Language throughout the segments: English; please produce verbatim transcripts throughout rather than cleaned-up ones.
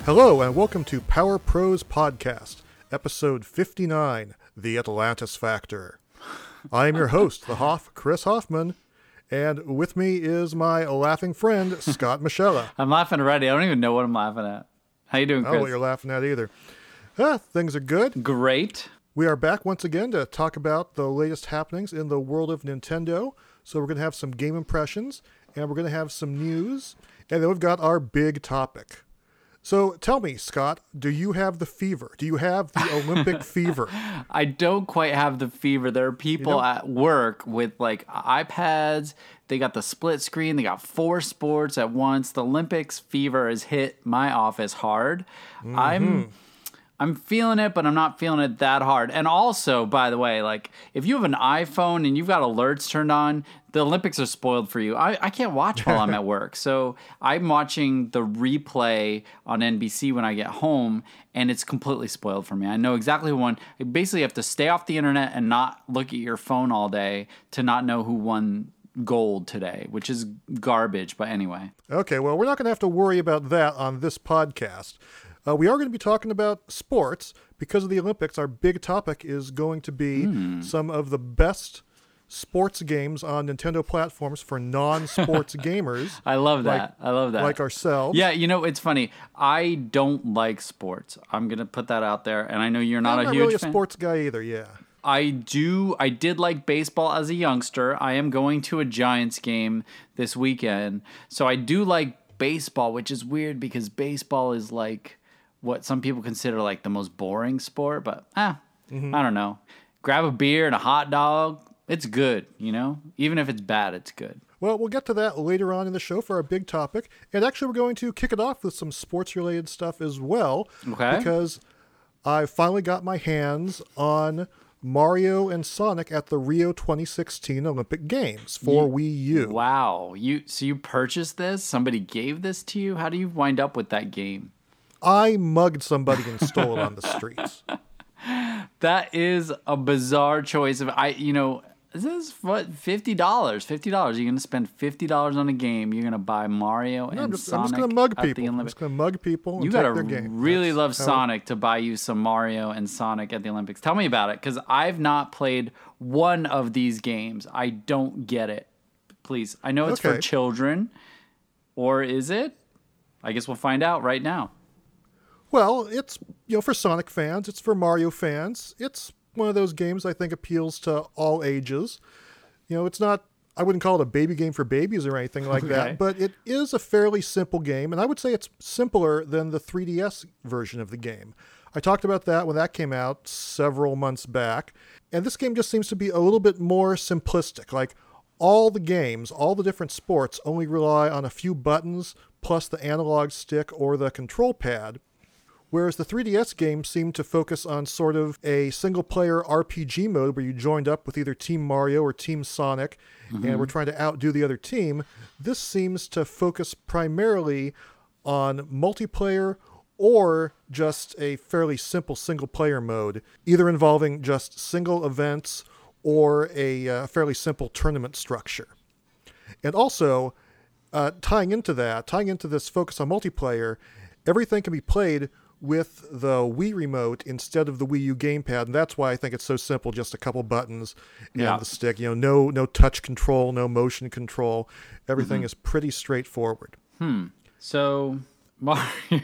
Hello and welcome to Power Pros Podcast, episode fifty-nine, The Atlantis Factor. I am your host, the Hoff, Chris Hoffman, and with me is my laughing friend, Scott Michella. I'm laughing already. I don't even know what I'm laughing at. How you doing, I Chris? don't know what you're laughing at either. Ah, things are good. Great. We are back once again to talk about the latest happenings in the world of Nintendo. So we're going to have some game impressions, and we're going to have some news, and then we've got our big topic. So tell me, Scott, do you have the fever? Do you have the Olympic fever? I don't quite have the fever. There are people at work with like iPads. They got the split screen. They got four sports at once. The Olympics fever has hit my office hard. Mm-hmm. I'm I'm feeling it, but I'm not feeling it that hard. And also, by the way, like if you have an iPhone and you've got alerts turned on, the Olympics are spoiled for you. I, I can't watch while I'm at work. So I'm watching the replay on N B C when I get home, and it's completely spoiled for me. I know exactly who won. You basically have to stay off the internet and not look at your phone all day to not know who won gold today, which is garbage. But anyway. Okay, well, we're not going to have to worry about that on this podcast. Uh, we are going to be talking about sports because of the Olympics. Our big topic is going to be mm. some of the best sports games on Nintendo platforms for non-sports gamers. I love that. Like, I love that. Like ourselves. Yeah, you know, it's funny. I don't like sports. I'm going to put that out there. And I know you're not I'm a not huge really fan. a sports guy either, yeah. I do. I did like baseball as a youngster. I am going to a Giants game this weekend. So I do like baseball, which is weird because baseball is like what some people consider like the most boring sport, but ah, mm-hmm. I don't know. Grab a beer and a hot dog. It's good, you know? Even if it's bad, it's good. Well, we'll get to that later on in the show for our big topic. And actually, we're going to kick it off with some sports-related stuff as well. Okay. Because I finally got my hands on Mario and Sonic at the Rio twenty sixteen Olympic Games for you, Wii U. Wow. You So you purchased this? Somebody gave this to you? How do you wind up with that game? I mugged somebody and stole it on the streets. That is a bizarre choice. Of I, you know, this is what fifty dollars. Fifty dollars. You're going to spend fifty dollars on a game. You're going to buy Mario no, and I'm just, Sonic. I'm just going to mug people. The I'm just going to mug people. And you got to to really That's love Sonic it... to buy you some Mario and Sonic at the Olympics. Tell me about it, because I've not played one of these games. I don't get it. Please, I know it's okay. for children, or is it? I guess we'll find out right now. Well, it's, you know, for Sonic fans, it's for Mario fans. It's one of those games I think appeals to all ages. You know, it's not, I wouldn't call it a baby game for babies or anything like okay. that, but it is a fairly simple game, and I would say it's simpler than the three D S version of the game. I talked about that when that came out several months back, and this game just seems to be a little bit more simplistic. Like, all the games, all the different sports only rely on a few buttons plus the analog stick or the control pad. Whereas the three D S games seem to focus on sort of a single-player R P G mode where you joined up with either Team Mario or Team Sonic, mm-hmm. and we're trying to outdo the other team. This seems to focus primarily on multiplayer or just a fairly simple single-player mode, either involving just single events or a uh, fairly simple tournament structure. And also, uh, tying into that, tying into this focus on multiplayer, everything can be played with the Wii remote instead of the Wii U gamepad, and that's why I think it's so simple, just a couple buttons and yeah. the stick. You know, no no touch control, no motion control. Everything mm-hmm. is pretty straightforward. Hmm. So Mario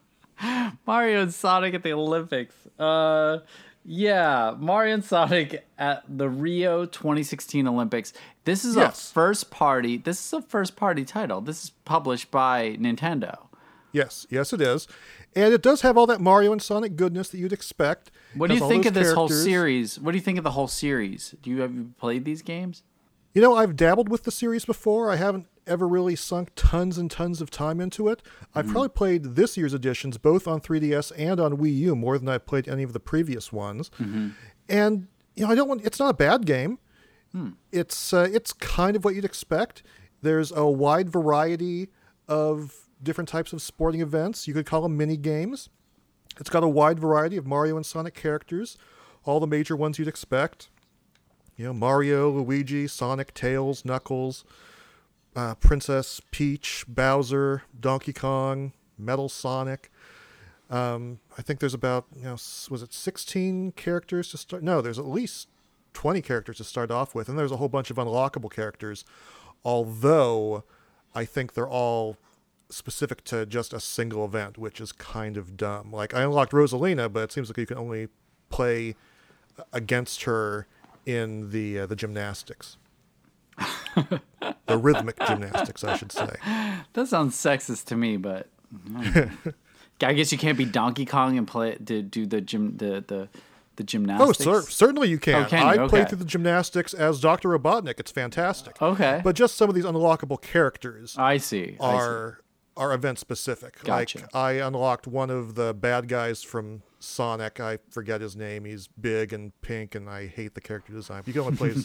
Mario and Sonic at the Olympics. Uh yeah, Mario and Sonic at the Rio twenty sixteen Olympics. This is yes. a first party. This is a first party title. This is published by Nintendo. Yes, yes it is. And it does have all that Mario and Sonic goodness that you'd expect. What do you think of this characters. whole series? What do you think of the whole series? Do you have you played these games? You know, I've dabbled with the series before. I haven't ever really sunk tons and tons of time into it. I've mm-hmm. probably played this year's editions both on three D S and on Wii U more than I've played any of the previous ones. Mm-hmm. And, you know, I don't want, it's not a bad game. Hmm. It's uh, it's kind of what you'd expect. There's a wide variety of different types of sporting events. You could call them mini games. It's got a wide variety of Mario and Sonic characters, all the major ones you'd expect. You know, Mario, Luigi, Sonic, Tails, Knuckles, uh, Princess Peach, Bowser, Donkey Kong, Metal Sonic. Um, I think there's about, you know, s- was it sixteen characters to start? No, there's at least twenty characters to start off with, and there's a whole bunch of unlockable characters, although I think they're all specific to just a single event, which is kind of dumb. Like, I unlocked Rosalina, but it seems like you can only play against her in the uh, the gymnastics. The rhythmic gymnastics, I should say. That sounds sexist to me, but I guess you can't be Donkey Kong and play do, do the gym the the the gymnastics. Oh, cer- certainly you can. Oh, can I you? played Okay. through the gymnastics as Doctor Robotnik. It's fantastic. Okay. But just some of these unlockable characters I see. I see. are are event specific. Gotcha. Like, I unlocked one of the bad guys from Sonic. I forget his name. He's big and pink, and I hate the character design. You can only play as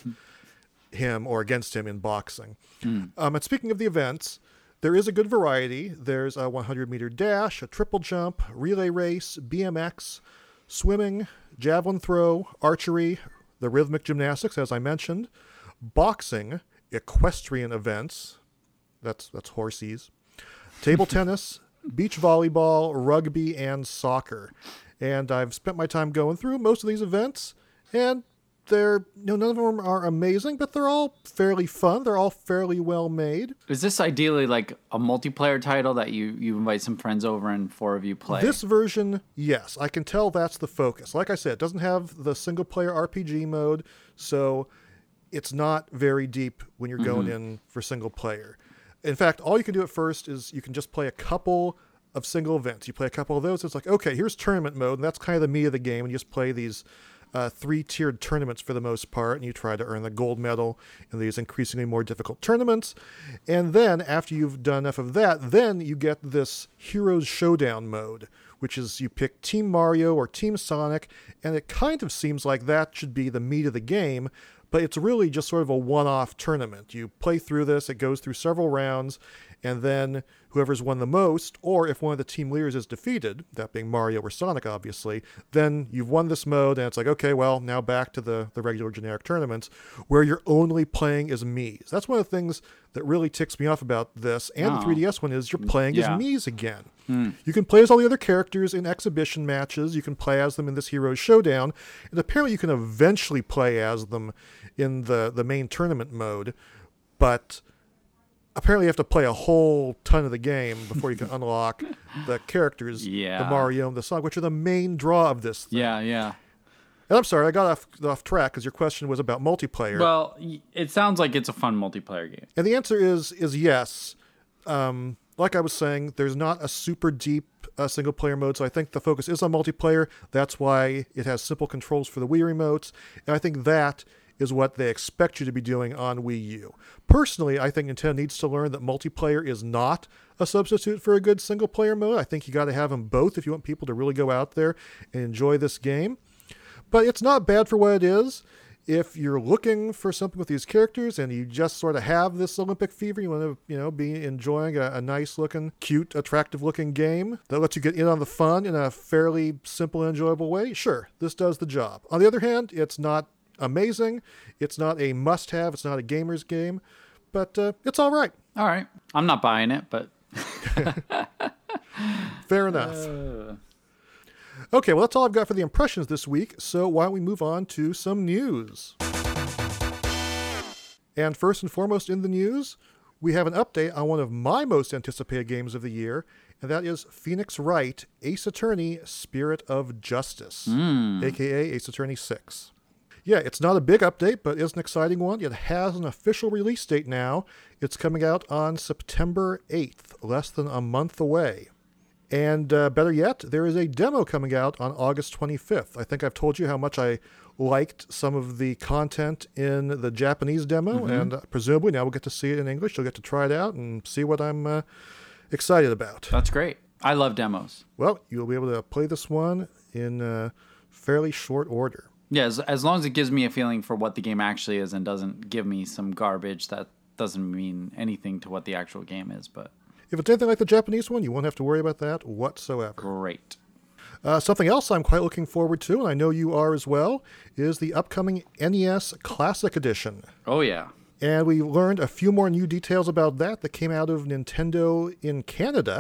him or against him in boxing. Mm. Um, and speaking of the events, there is a good variety. There's a one hundred meter dash, a triple jump, relay race, B M X, swimming, javelin throw, archery, the rhythmic gymnastics, as I mentioned, boxing, equestrian events, that's that's horsies, table tennis, beach volleyball, rugby, and soccer. And I've spent my time going through most of these events, and they're, you know, none of them are amazing, but they're all fairly fun. They're all fairly well made. Is this ideally like a multiplayer title that you, you invite some friends over and four of you play? This version, yes, I can tell that's the focus. Like I said, it doesn't have the single player R P G mode, so it's not very deep when you're going mm-hmm. in for single player. In fact, all you can do at first is you can just play a couple of single events. You play a couple of those, it's like, okay, here's tournament mode, and that's kind of the meat of the game, and you just play these Uh, three-tiered tournaments for the most part, and you try to earn the gold medal in these increasingly more difficult tournaments. And then, after you've done enough of that, then you get this Heroes Showdown mode, which is you pick Team Mario or Team Sonic, and it kind of seems like that should be the meat of the game, but it's really just sort of a one-off tournament. You play through this, it goes through several rounds, and then whoever's won the most, or if one of the team leaders is defeated, that being Mario or Sonic, obviously, then you've won this mode, and it's like, okay, well, now back to the, the regular generic tournaments, where you're only playing as Miis. That's one of the things that really ticks me off about this, and oh. the three D S one, is you're playing Yeah. as Miis again. Hmm. You can play as all the other characters in exhibition matches, you can play as them in this Heroes Showdown, and apparently you can eventually play as them in the, the main tournament mode, but apparently you have to play a whole ton of the game before you can unlock the characters, Yeah. the Mario and the Sonic, which are the main draw of this thing. Yeah, yeah. And I'm sorry, I got off, off track because your question was about multiplayer. Well, y- it sounds like it's a fun multiplayer game. And the answer is is yes. Um, like I was saying, there's not a super deep uh, single-player mode, so I think the focus is on multiplayer. That's why it has simple controls for the Wii remotes, and I think that is what they expect you to be doing on Wii U. Personally, I think Nintendo needs to learn that multiplayer is not a substitute for a good single-player mode. I think you got to have them both if you want people to really go out there and enjoy this game. But it's not bad for what it is. If you're looking for something with these characters and you just sort of have this Olympic fever, you want to, you know, be enjoying a, a nice-looking, cute, attractive-looking game that lets you get in on the fun in a fairly simple and enjoyable way, sure, this does the job. On the other hand, it's not amazing. It's not a must-have. It's not a gamer's game, but uh, it's all right. All right. I'm not buying it, but fair enough. Uh... Okay, well, that's all I've got for the impressions this week, so why don't we move on to some news? And first and foremost in the news, we have an update on one of my most anticipated games of the year, and that is Phoenix Wright Ace Attorney Spirit of Justice, Mm. aka Ace Attorney six. Yeah, it's not a big update, but it's an exciting one. It has an official release date now. It's coming out on September eighth, less than a month away. And uh, better yet, there is a demo coming out on August twenty-fifth. I think I've told you how much I liked some of the content in the Japanese demo, Mm-hmm. and uh, presumably now we'll get to see it in English. You'll get to try it out and see what I'm uh, excited about. That's great. I love demos. Well, you'll be able to play this one in uh, fairly short order. Yeah, as, as long as it gives me a feeling for what the game actually is and doesn't give me some garbage that doesn't mean anything to what the actual game is, but... If it's anything like the Japanese one, you won't have to worry about that whatsoever. Great. Uh, something else I'm quite looking forward to, and I know you are as well, is the upcoming N E S Classic Edition. Oh, yeah. And we learned a few more new details about that that came out of Nintendo in Canada,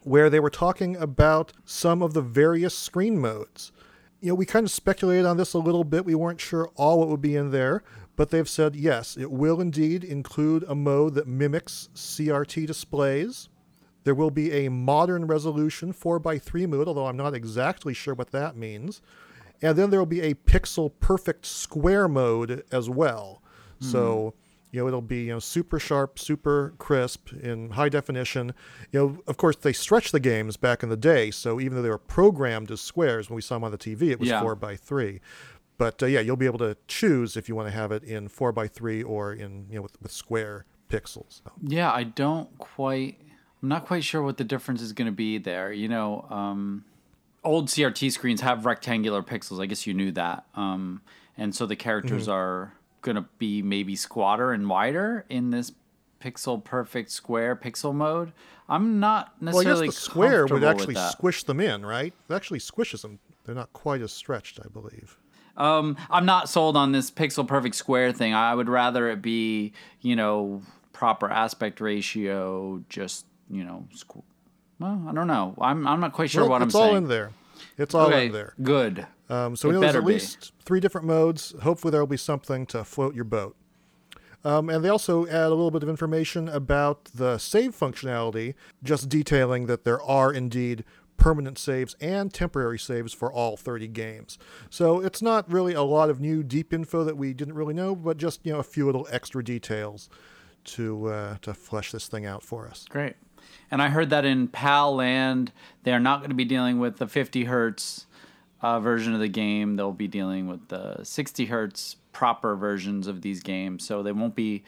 where they were talking about some of the various screen modes. You know, we kind of speculated on this a little bit. We weren't sure all what would be in there, but they've said, yes, it will indeed include a mode that mimics C R T displays. There will be a modern resolution four by three mode, although I'm not exactly sure what that means. And then there will be a pixel perfect square mode as well. Mm. So, you know, it'll be, you know, super sharp, super crisp in high definition. You know, of course, they stretched the games back in the day, so even though they were programmed as squares, when we saw them on the T V, it was yeah. four by three. But, uh, yeah, you'll be able to choose if you want to have it in four by three or in, you know, with, with square pixels. Yeah, I don't quite... I'm not quite sure what the difference is going to be there. You know, um, old C R T screens have rectangular pixels. I guess you knew that. Um, and so the characters mm-hmm. are going to be maybe squatter and wider in this pixel perfect square pixel mode. I'm not necessarily well, I guess the square would actually squish them in, right? It actually squishes them. They're not quite as stretched, I believe. Um, I'm not sold on this pixel perfect square thing. I would rather it be, you know, proper aspect ratio, just... You know, squ- well, I don't know. I'm I'm not quite sure well, what I'm saying. saying. It's all in there. It's all okay, in there. Good. Um, so we know there's at least be. three different modes. Hopefully there will be something to float your boat. Um, and they also add a little bit of information about the save functionality, just detailing that there are indeed permanent saves and temporary saves for all thirty games. So it's not really a lot of new deep info that we didn't really know, but just, you know, a few little extra details to uh, to flesh this thing out for us. Great. And I heard that in PAL Land, they're not going to be dealing with the fifty hertz uh, version of the game. They'll be dealing with the sixty hertz proper versions of these games. So they won't be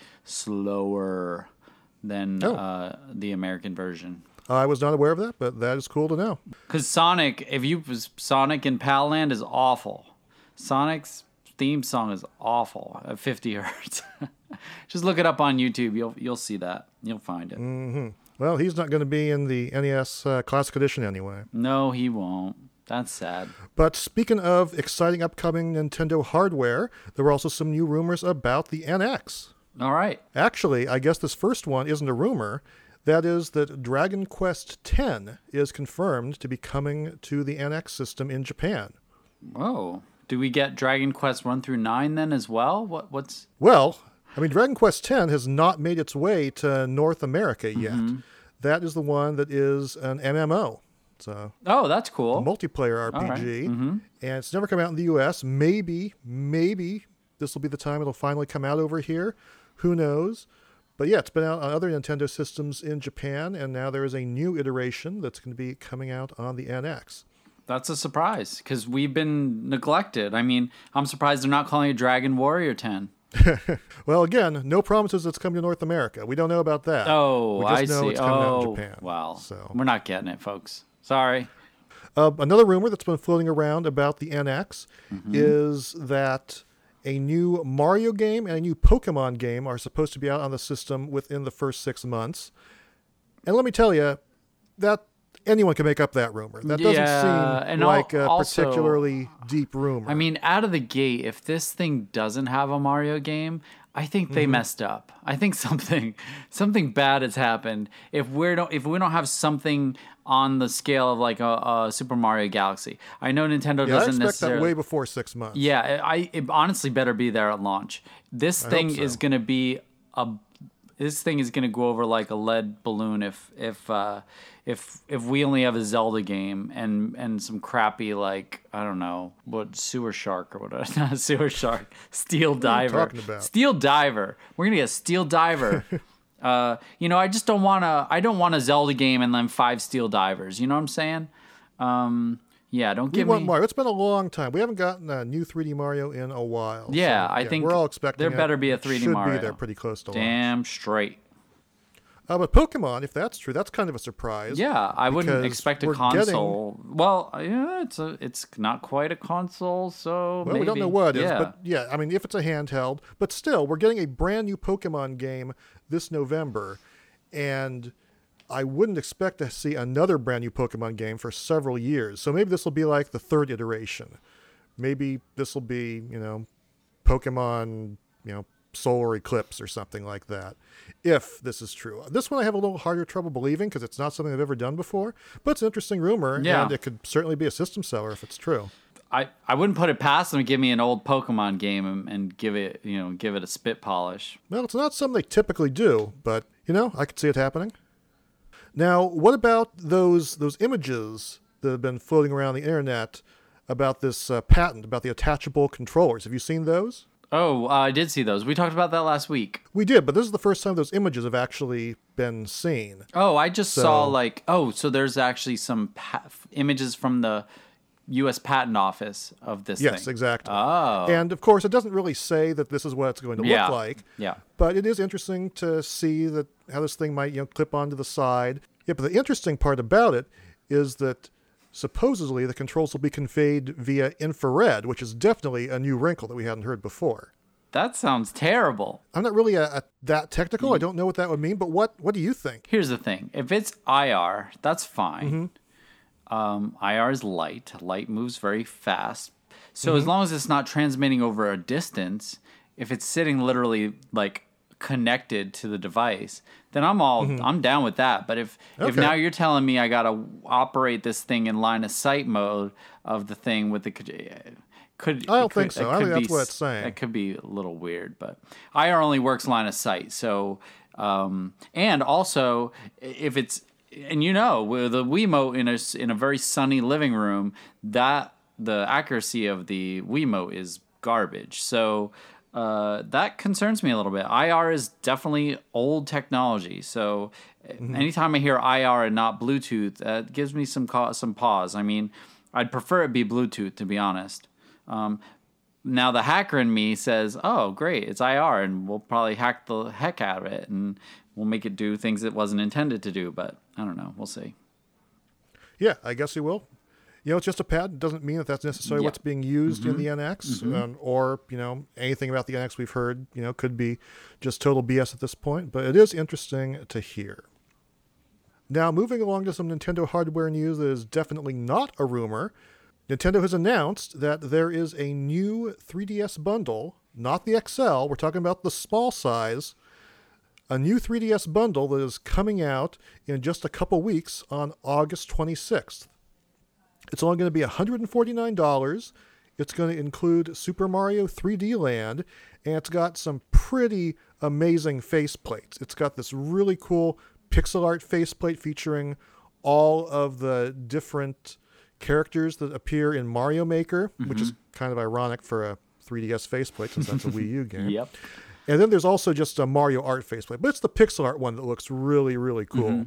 slower than oh. uh, the American version. I was not aware of that, but that is cool to know. Because Sonic, if you Sonic in PAL Land is awful. Sonic's theme song is awful at fifty hertz. Just look it up on YouTube. You'll you'll see that. You'll find it. Mm-hmm. Well, he's not going to be in the N E S uh, Classic Edition anyway. No, he won't. That's sad. But speaking of exciting upcoming Nintendo hardware, there were also some new rumors about the N X. All right. Actually, I guess this first one isn't a rumor. That is that Dragon Quest X is confirmed to be coming to the N X system in Japan. Whoa. Do we get Dragon Quest one through nine then as well? What what's Well, I mean, Dragon Quest X has not made its way to North America yet. Mm-hmm. That is the one that is an M M O. So oh, that's cool. A multiplayer R P G. Right. Mm-hmm. And it's never come out in the U S. Maybe, maybe this will be the time it'll finally come out over here. Who knows? But yeah, it's been out on other Nintendo systems in Japan, and now there is a new iteration that's going to be coming out on the N X. That's a surprise, because we've been neglected. I mean, I'm surprised they're not calling it Dragon Warrior ten. Well, again, no promises it's coming to North America. We don't know about that. Oh, we just I know see. It's coming oh, out in Japan. Wow. So. We're not getting it, folks. Sorry. Uh, another rumor that's been floating around about the N X mm-hmm. is that a new Mario game and a new Pokemon game are supposed to be out on the system within the first six months. And let me tell you, that anyone can make up that rumor. That doesn't yeah, seem like a also, particularly deep rumor. I mean, out of the gate, if this thing doesn't have a Mario game, I think they mm-hmm. messed up. I think something something bad has happened. If we don't if we don't have something on the scale of like a, a Super Mario Galaxy, I know Nintendo yeah, doesn't I expect necessarily. that way before six months. Yeah, I it honestly better be there at launch. This I thing so. is going to be a. This thing is going to go over like a lead balloon if if uh, if if we only have a Zelda game and and some crappy like I don't know what Sewer Shark or what not Sewer Shark Steel Diver. What are you talking about? Steel Diver. We're gonna get Steel Diver. uh, you know, I just don't want to. I don't want a Zelda game and then five Steel Divers. You know what I'm saying? Um, yeah, don't give we want me. Mario. It's been a long time. We haven't gotten a new three D Mario in a while. Yeah, so, I yeah, think we're all expecting there it. better be a three D Should Mario. Should be there pretty close to Damn launch. straight. Uh, but Pokemon, if that's true, that's kind of a surprise. Yeah, I wouldn't expect a console. Getting... Well, yeah, it's a, it's not quite a console, so well, maybe. we don't know what it yeah. is, but yeah, I mean, if it's a handheld, but still, we're getting a brand new Pokemon game this November, and I wouldn't expect to see another brand new Pokemon game for several years. So maybe this will be like the third iteration. Maybe this will be, you know, Pokemon, you know, solar eclipse or something like that, if this is true. This one I have a little harder trouble believing because it's not something I've ever done before, but it's an interesting rumor, Yeah. and it could certainly be a system seller if it's true. I, I wouldn't put it past them to give me an old Pokemon game and, and give it, you know, give it a spit polish. Well, it's not something they typically do, but, you know, I could see it happening. Now, what about those those images that have been floating around the internet about this uh, patent, about the attachable controllers? Have you seen those? Oh, uh, I did see those. We talked about that last week. We did, but this is the first time those images have actually been seen. Oh, I just So- saw like, oh, so there's actually some pa- images from the U S Patent Office of this Yes, thing. exactly. Oh. And, of course, it doesn't really say that this is what it's going to Yeah. look like. Yeah. But it is interesting to see that how this thing might, you know, clip onto the side. Yeah, but the interesting part about it is that supposedly the controls will be conveyed via infrared, which is definitely a new wrinkle that we hadn't heard before. That sounds terrible. I'm not really a, a, that technical. I don't know what that would mean, but what, what do you think? Here's the thing. If it's I R, that's fine. Mm-hmm. Um, I R is light. Light moves very fast. So Mm-hmm. as long as it's not transmitting over a distance, if it's sitting literally like connected to the device, then I'm all I'm down with that. But if if Mm-hmm. Okay. now you're telling me I gotta operate this thing in line of sight mode of the thing with the could I don't it could- think so. it I think could that's be what s- it's saying. It could be a little weird, but I R only works line of sight. So um, and also if it's and you know with the Wiimote in a s- in a very sunny living room, that the accuracy of the Wiimote is garbage. So uh, that concerns me a little bit. I R is definitely old technology. So Mm-hmm. anytime I hear I R and not Bluetooth, that gives me some ca- some pause. I mean, I'd prefer it be Bluetooth, to be honest. Um, now the hacker in me says, "Oh, great, it's I R, and we'll probably hack the heck out of it, and we'll make it do things it wasn't intended to do." But I don't know. We'll see. Yeah, I guess you will. You know, it's just a patent. It doesn't mean that that's necessarily Yeah. what's being used in the N X, um, or, you know, anything about the N X we've heard, you know, could be just total B S at this point, but it is interesting to hear. Now, moving along to some Nintendo hardware news that is definitely not a rumor, Nintendo has announced that there is a new three D S bundle, not the X L, we're talking about the small size, a new three D S bundle that is coming out in just a couple weeks on August twenty-sixth. It's only going to be one hundred forty-nine dollars. It's going to include Super Mario three D Land, and it's got some pretty amazing faceplates. It's got this really cool pixel art faceplate featuring all of the different characters that appear in Mario Maker, which is kind of ironic for a three D S faceplate since that's a Wii U game. Yep. And then there's also just a Mario art faceplate, but it's the pixel art one that looks really, really cool.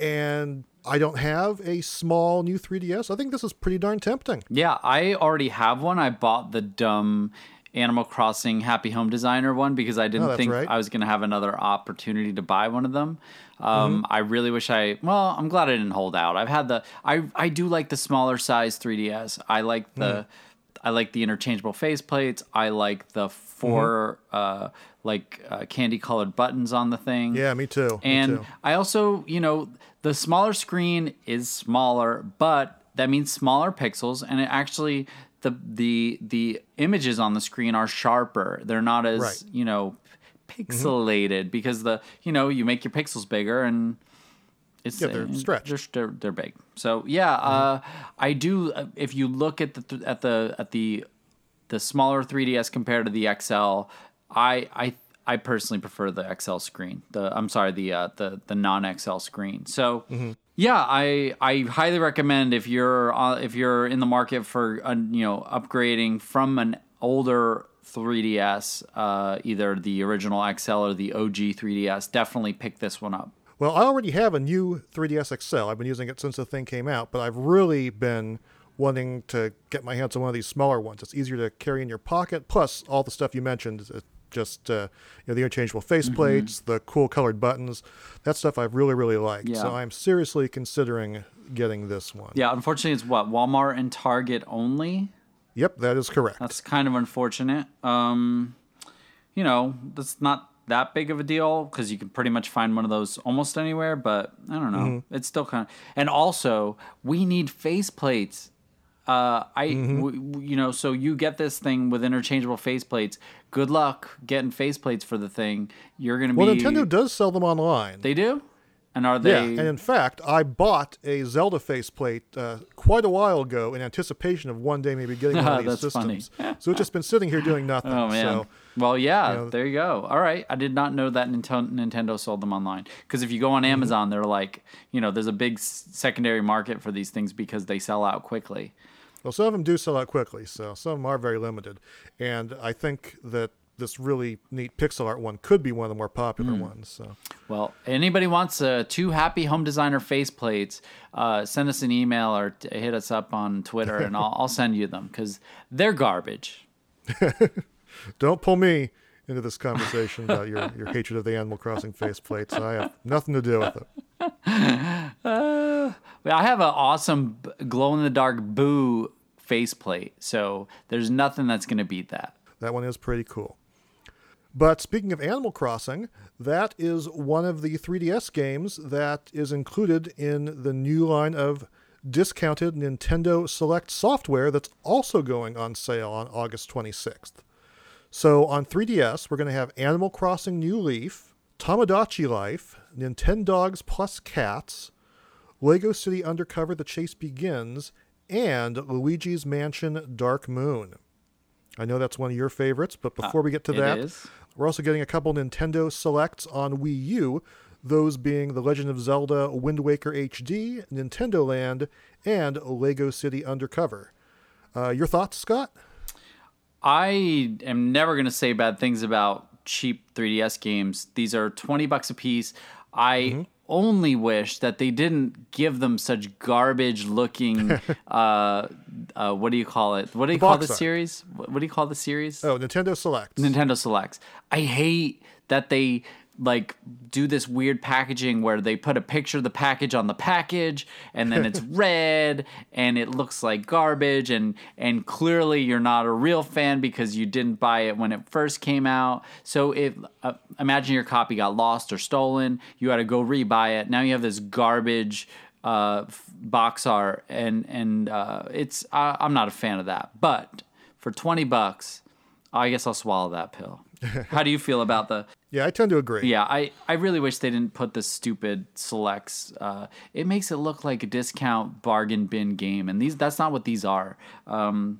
And I don't have a small new three D S. I think this is pretty darn tempting. Yeah, I already have one. I bought the dumb Animal Crossing Happy Home Designer one because I didn't Oh, that's think right. I was going to have another opportunity to buy one of them. Um, I really wish I. Well, I'm glad I didn't hold out. I've had the. I I do like the smaller size three D S. I like the. I like the interchangeable faceplates. I like the four uh, like uh, candy colored buttons on the thing. Yeah, me too. And me too. I also, you know, the smaller screen is smaller, but that means smaller pixels, and it actually the the the images on the screen are sharper. They're not as Right. you know pixelated because the you know you make your pixels bigger and. It's, Yeah, they're uh, stretched. They're, they're, they're big. So yeah, uh, I do. uh, If you look at the th- at the at the the smaller three D S compared to the X L, I I I personally prefer the X L screen. The I'm sorry, the uh, the the non X L screen. So yeah, I I highly recommend if you're uh, if you're in the market for uh, you know upgrading from an older three D S, uh, either the original X L or the O G three D S, definitely pick this one up. Well, I already have a new three D S X L. I've been using it since the thing came out, but I've really been wanting to get my hands on one of these smaller ones. It's easier to carry in your pocket. Plus, all the stuff you mentioned, is just uh, you know, the interchangeable faceplates, the cool colored buttons. That stuff I've really, really liked. Yeah. So I'm seriously considering getting this one. Yeah, unfortunately, it's what Walmart and Target only. Yep, that is correct. That's kind of unfortunate. Um, you know, that's not that big of a deal because you can pretty much find one of those almost anywhere. But I don't know, it's still kind of. And also, we need faceplates. Uh, I, mm-hmm. w- w- you know, so you get this thing with interchangeable faceplates. Good luck getting faceplates for the thing. You're going to well, be. Well, Nintendo does sell them online. They do? And are they? Yeah, and in fact, I bought a Zelda faceplate uh, quite a while ago in anticipation of one day maybe getting one of these That's systems. Funny. So it's just been sitting here doing nothing. Oh, man. So, well, yeah, you know, there you go. All right. I did not know that Nintendo, Nintendo sold them online. Because if you go on Amazon, mm-hmm. they're like, you know, there's a big secondary market for these things because they sell out quickly. Well, some of them do sell out quickly, so some of them are very limited. And I think that this really neat pixel art one could be one of the more popular mm. ones. So, well, anybody wants uh, two happy home designer faceplates, uh, send us an email or t- hit us up on Twitter, and I'll, I'll send you them because they're garbage. Don't pull me into this conversation about your, your hatred of the Animal Crossing faceplates. I have nothing to do with it. uh, I have an awesome glow in the dark Boo faceplate, so there's nothing that's going to beat that. That one is pretty cool. But speaking of Animal Crossing, that is one of the three D S games that is included in the new line of discounted Nintendo Select software that's also going on sale on August twenty-sixth. So on three D S, we're going to have Animal Crossing New Leaf, Tamagotchi Life, Nintendogs Plus Cats, Lego City Undercover The Chase Begins, and Luigi's Mansion Dark Moon. I know that's one of your favorites, but before we get to uh, that, is. we're also getting a couple Nintendo Selects on Wii U, those being The Legend of Zelda Wind Waker H D, Nintendo Land, and Lego City Undercover. Uh, your thoughts, Scott? I am never going to say bad things about cheap three D S games. These are twenty bucks a piece. I mm-hmm. only wish that they didn't give them such garbage looking uh, uh, what do you call it? What do you the call the art. series? What do you call the series? Oh, Nintendo Selects. Nintendo Selects. I hate that they like do this weird packaging where they put a picture of the package on the package and then it's red and it looks like garbage and and clearly you're not a real fan because you didn't buy it when it first came out. So if uh, imagine your copy got lost or stolen, you had to go rebuy it. Now you have this garbage uh, box art and and uh, it's uh, I'm not a fan of that. But for twenty bucks, I guess I'll swallow that pill. How do you feel about the... Yeah, I tend to agree. Yeah, I, I really wish they didn't put the stupid selects. Uh, it makes it look like a discount bargain bin game, and these that's not what these are. Um,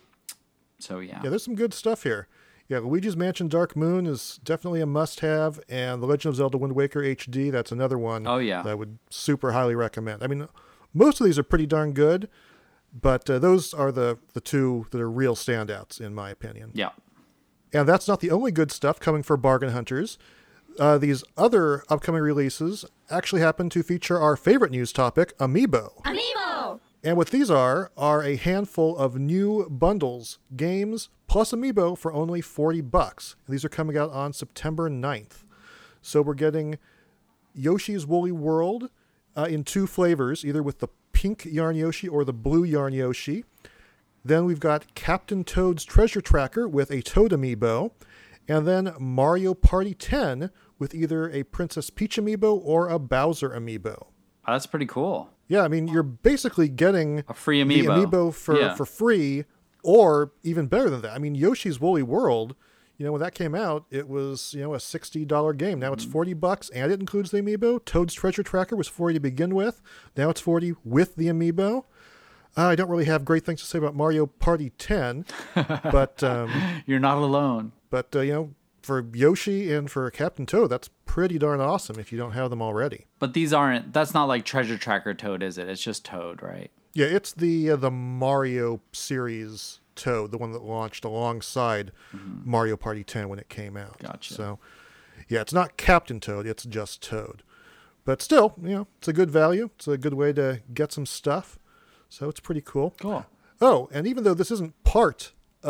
so, yeah. Yeah, there's some good stuff here. Yeah, Luigi's Mansion Dark Moon is definitely a must-have, and The Legend of Zelda Wind Waker H D, that's another one oh, yeah. that I would super highly recommend. I mean, most of these are pretty darn good, but uh, those are the, the two that are real standouts, in my opinion. Yeah. And that's not the only good stuff coming for bargain hunters. Uh, these other upcoming releases actually happen to feature our favorite news topic, Amiibo. Amiibo! And what these are, are a handful of new bundles, games, plus Amiibo for only forty bucks. These are coming out on September ninth. So we're getting Yoshi's Woolly World uh, in two flavors, either with the pink Yarn Yoshi or the blue Yarn Yoshi. Then we've got Captain Toad's Treasure Tracker with a Toad Amiibo. And then Mario Party ten with either a Princess Peach Amiibo or a Bowser Amiibo. Oh, that's pretty cool. Yeah, I mean, you're basically getting a free Amiibo, the Amiibo for, yeah. for free, or even better than that. I mean, Yoshi's Woolly World, you know, when that came out, it was, you know, a sixty dollars game. Now it's forty bucks, and it includes the Amiibo. Toad's Treasure Tracker was forty to begin with. Now it's forty with the Amiibo. Uh, I don't really have great things to say about Mario Party ten, but um, you're not alone. But uh, you know, for Yoshi and for Captain Toad, that's pretty darn awesome if you don't have them already. But these aren't. That's not like Treasure Tracker Toad, is it? It's just Toad, right? Yeah, it's the uh, the Mario series Toad, the one that launched alongside mm-hmm. Mario Party ten when it came out. Gotcha. So, yeah, it's not Captain Toad; it's just Toad. But still, you know, it's a good value. It's a good way to get some stuff. So it's pretty cool. Cool. Oh, and even though this isn't part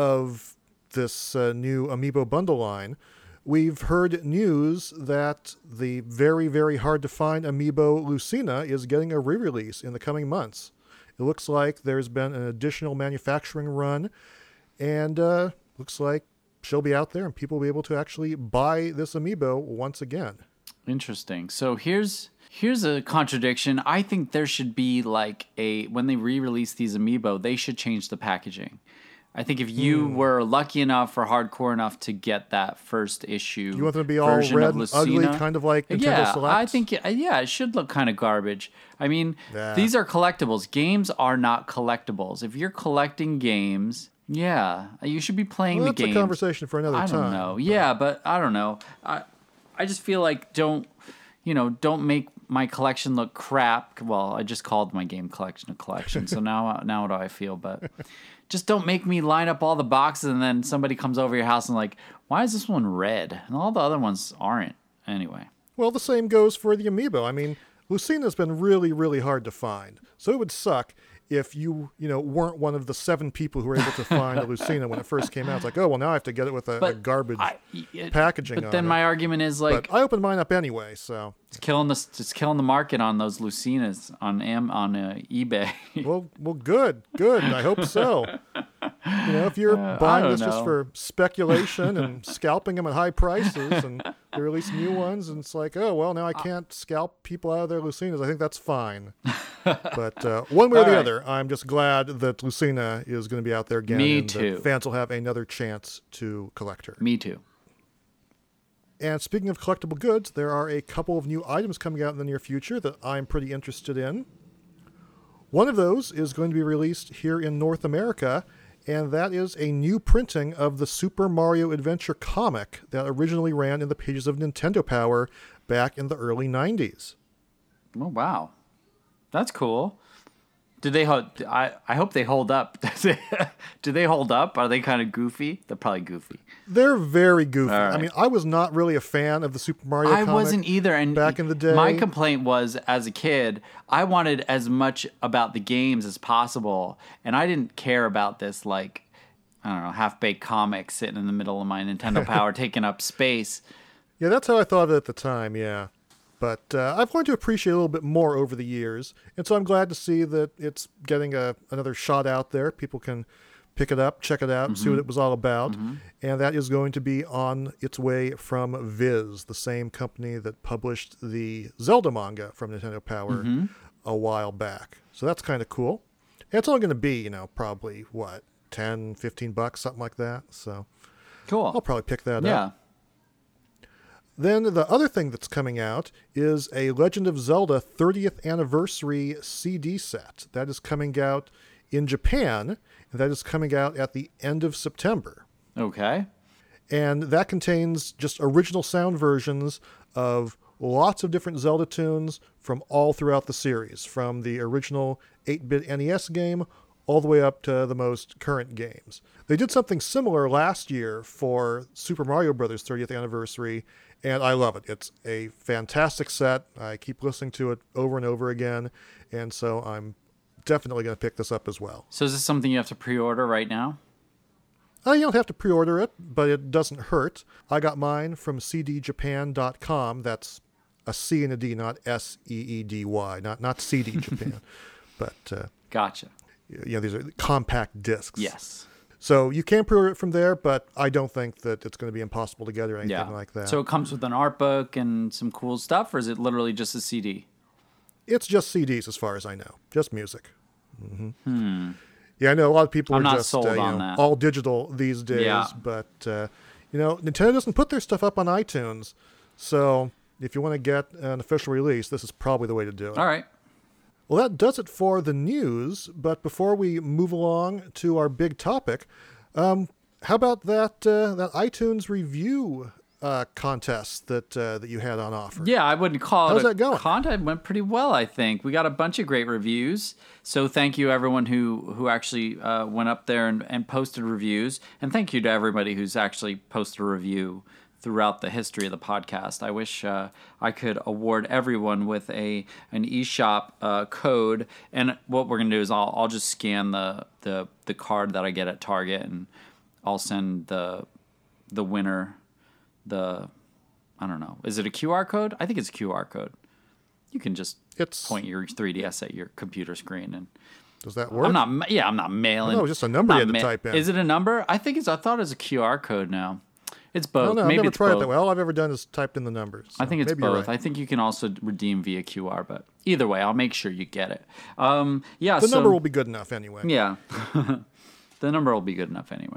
of this uh, new Amiibo bundle line, we've heard news that the very, very hard to find Amiibo Lucina is getting a re-release in the coming months. It looks like there's been an additional manufacturing run, and uh, looks like she'll be out there and people will be able to actually buy this Amiibo once again. Interesting. So here's Here's a contradiction. I think there should be like a when they re-release these amiibo, they should change the packaging. I think if you mm. were lucky enough or hardcore enough to get that first issue, you want them to be all red and ugly, kind of like Nintendo yeah, Select? I think yeah, it should look kind of garbage. I mean, yeah. these are collectibles. Games are not collectibles. If you're collecting games, yeah, you should be playing well, the game. game. That's a conversation for another I time. I don't know. But... Yeah, but I don't know. I I just feel like don't you know don't make my collection look crap. Well, I just called my game collection a collection, so now now what do I feel? But just don't make me line up all the boxes and then somebody comes over your house and like, why is this one red and all the other ones aren't? Anyway. Well, the same goes for the amiibo. I mean, Lucina's been really, really hard to find, so it would suck if you, you know, weren't one of the seven people who were able to find a Lucina when it first came out. It's like, oh, well, now I have to get it with a, a garbage I, it, packaging But on then it. my argument is like... But I opened mine up anyway, so... It's killing the, it's killing the market on those Lucinas on Am, on uh, eBay. well, well, good, good. I hope so. You know, if you're uh, buying this know. just for speculation and scalping them at high prices and they release new ones and it's like, oh, well, now I can't scalp people out of their Lucinas. I think that's fine. But uh, one way or the right. other, I'm just glad that Lucina is going to be out there again. Me and too. That fans will have another chance to collect her. Me too. And speaking of collectible goods, there are a couple of new items coming out in the near future that I'm pretty interested in. One of those is going to be released here in North America, and that is a new printing of the Super Mario Adventure comic that originally ran in the pages of Nintendo Power back in the early nineties. Oh, wow. That's cool. Do they hold? I, I hope they hold up. Do they hold up? Are they kind of goofy? They're probably goofy. They're very goofy. Right. I mean, I was not really a fan of the Super Mario I comic wasn't either. And back in the day. My complaint was, as a kid, I wanted as much about the games as possible, and I didn't care about this, like, I don't know, half-baked comic sitting in the middle of my Nintendo Power taking up space. Yeah, that's how I thought of it at the time, yeah. But uh, I've learned to appreciate a little bit more over the years, and so I'm glad to see that it's getting a, another shot out there. People can pick it up, check it out, mm-hmm. see what it was all about, mm-hmm. and that is going to be on its way from Viz, the same company that published the Zelda manga from Nintendo Power mm-hmm. a while back. So that's kind of cool. And it's only going to be, you know, probably, what, ten, fifteen bucks, something like that. So cool. I'll probably pick that yeah. up. Then the other thing that's coming out is a Legend of Zelda thirtieth anniversary C D set. That is coming out in Japan, and that is coming out at the end of September. Okay. And that contains just original sound versions of lots of different Zelda tunes from all throughout the series, from the original eight-bit N E S game all the way up to the most current games. They did something similar last year for Super Mario Bros. thirtieth anniversary, and I love it. It's a fantastic set. I keep listening to it over and over again, and so I'm definitely going to pick this up as well. So is this something you have to pre-order right now? Uh, you don't have to pre-order it, but it doesn't hurt. I got mine from c d japan dot com. That's a C and a D, not S E E D Y, not not C D Japan. But uh, gotcha. You know, these are compact discs. Yes. So you can pre-order it from there, but I don't think that it's going to be impossible to get or anything yeah. like that. So it comes with an art book and some cool stuff, or is it literally just a C D? It's just C Ds as far as I know. Just music. Mm-hmm. Hmm. Yeah, I know a lot of people I'm are not just sold uh, you on know, that. all digital these days, Yeah. but uh, you know, Nintendo doesn't put their stuff up on iTunes. So if you want to get an official release, this is probably the way to do it. All right. Well, that does it for the news. But before we move along to our big topic, um, how about that uh, that iTunes review uh, contest that uh, that you had on offer? Yeah, I wouldn't call How's it a that going? contest. Went pretty well, I think. We got a bunch of great reviews. So thank you, everyone who who actually uh, went up there and, and posted reviews. And thank you to everybody who's actually posted a review throughout the history of the podcast. I wish uh, I could award everyone with a an eShop uh, code. And what we're gonna do is I'll I'll just scan the the the card that I get at Target, and I'll send the the winner the I don't know. Is it a Q R code? I think it's a Q R code. You can just It's point your three D S at your computer screen, and does that work? I'm not. Yeah, I'm not mailing. No, it's just a number I'm you had not to ma- type in. Is it a number? I think it's. I thought it was a Q R code now. It's both. I don't know. I've Maybe never it's tried both. it that way. All I've ever done is typed in the numbers. So I think it's maybe you're both. right. I think you can also redeem via Q R, but either way, I'll make sure you get it. Um, yeah, The so, number will be good enough anyway. Yeah, the number will be good enough anyway.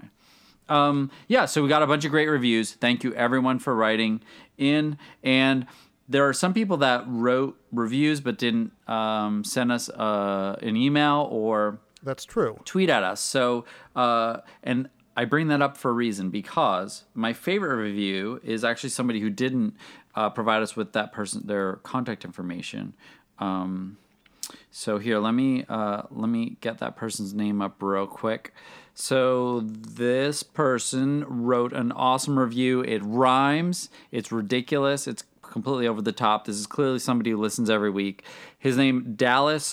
Um, yeah, so we got a bunch of great reviews. Thank you everyone for writing in, and there are some people that wrote reviews but didn't um, send us uh, an email or That's true. tweet at us. So, uh, and I bring that up for a reason, because my favorite review is actually somebody who didn't uh, provide us with that person, their contact information. Um, so here, let me uh, let me get that person's name up real quick. So this person wrote an awesome review. It rhymes. It's ridiculous. It's completely over the top. This is clearly somebody who listens every week. His name, Dallas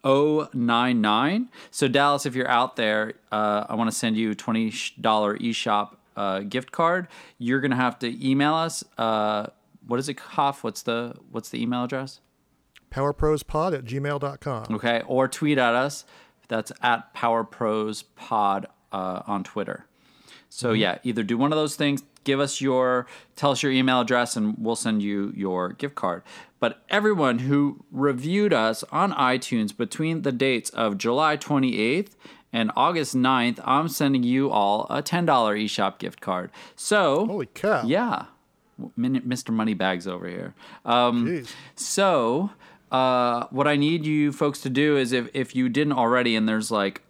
oh nine nine. So Dallas, if you're out there, uh, I want to send you a twenty dollars eShop uh, gift card. You're gonna have to email us. Uh, what is it, Hoff? What's the what's the email address? powerprospod at gmail dot com. Okay, or tweet at us. That's at powerprospod uh, on Twitter. So yeah, either do one of those things. Give us your, tell us your email address, and we'll send you your gift card. But everyone who reviewed us on iTunes between the dates of July twenty-eighth and August ninth, I'm sending you all a ten dollars eShop gift card. So, Holy cow. yeah, Mister Moneybags over here. Um, Jeez. so, uh, what I need you folks to do is, if, if you didn't already, and there's like,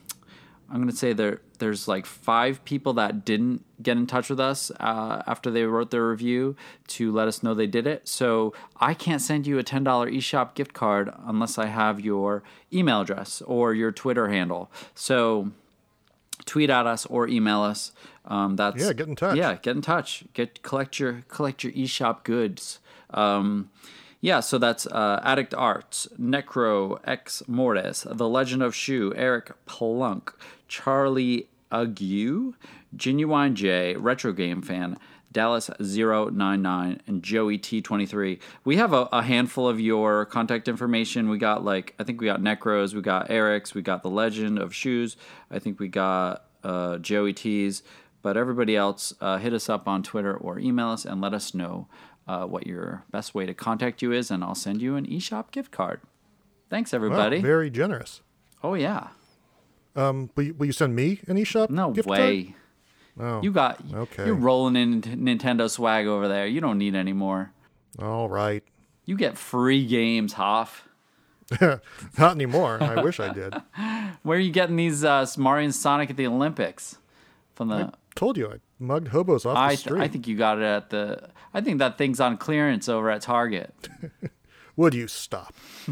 I'm going to say there there's like five people that didn't get in touch with us uh, after they wrote their review to let us know they did it. So I can't send you a ten dollars eShop gift card unless I have your email address or your Twitter handle. So tweet at us or email us. Um, that's Yeah, get in touch. Yeah, get in touch. Get collect your collect your eShop goods. Um, Yeah, so that's uh, Addict Arts, Necro, Ex Mortis, The Legend of Shu, Eric Plunk, Charlie Ague, Genuine J, Retro Game Fan, Dallas zero nine nine, and Joey T twenty-three. We have a, a handful of your contact information. We got like, I think we got Necros, we got Eric's, we got The Legend of Shoes, I think we got uh, Joey T's, but everybody else, uh, hit us up on Twitter or email us and let us know Uh, what your best way to contact you is, and I'll send you an eShop gift card. Thanks, everybody. Wow, very generous. Oh, yeah. Um, will you, will you send me an eShop No gift way. card? Oh, You got, okay. you're rolling in Nintendo swag over there. You don't need any more. All right. You get free games, Hoff. Not anymore. I wish I did. Where are you getting these uh, Mario and Sonic at the Olympics? From the... I told you I mugged hobos off I, the street. I think you got it at the... I think that thing's on clearance over at Target. Would you stop?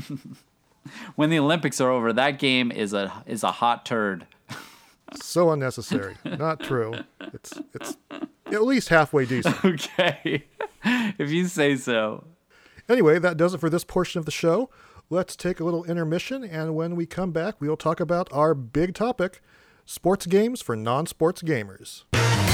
When the Olympics are over, that game is a is a hot turd. So unnecessary. Not true. It's it's at least halfway decent. Okay. If you say so. Anyway, that does it for this portion of the show. Let's take a little intermission, and when we come back, we'll talk about our big topic, sports games for non-sports gamers.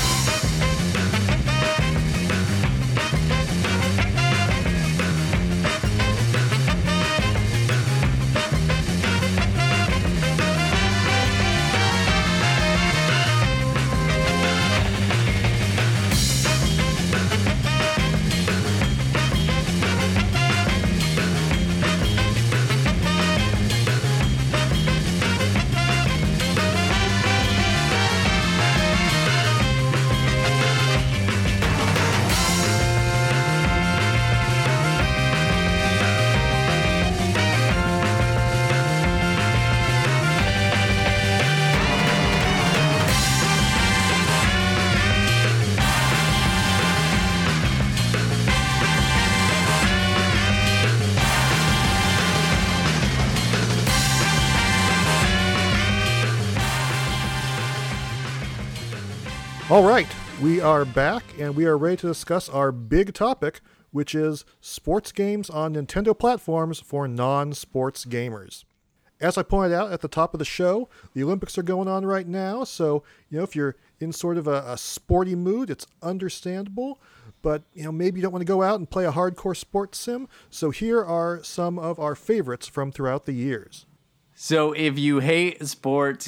All right, we are back, and we are ready to discuss our big topic, which is sports games on Nintendo platforms for non-sports gamers. As I pointed out at the top of the show, the Olympics are going on right now, so you know if you're in sort of a, a sporty mood, it's understandable. But you know maybe you don't want to go out and play a hardcore sports sim. So here are some of our favorites from throughout the years. So if you hate sports,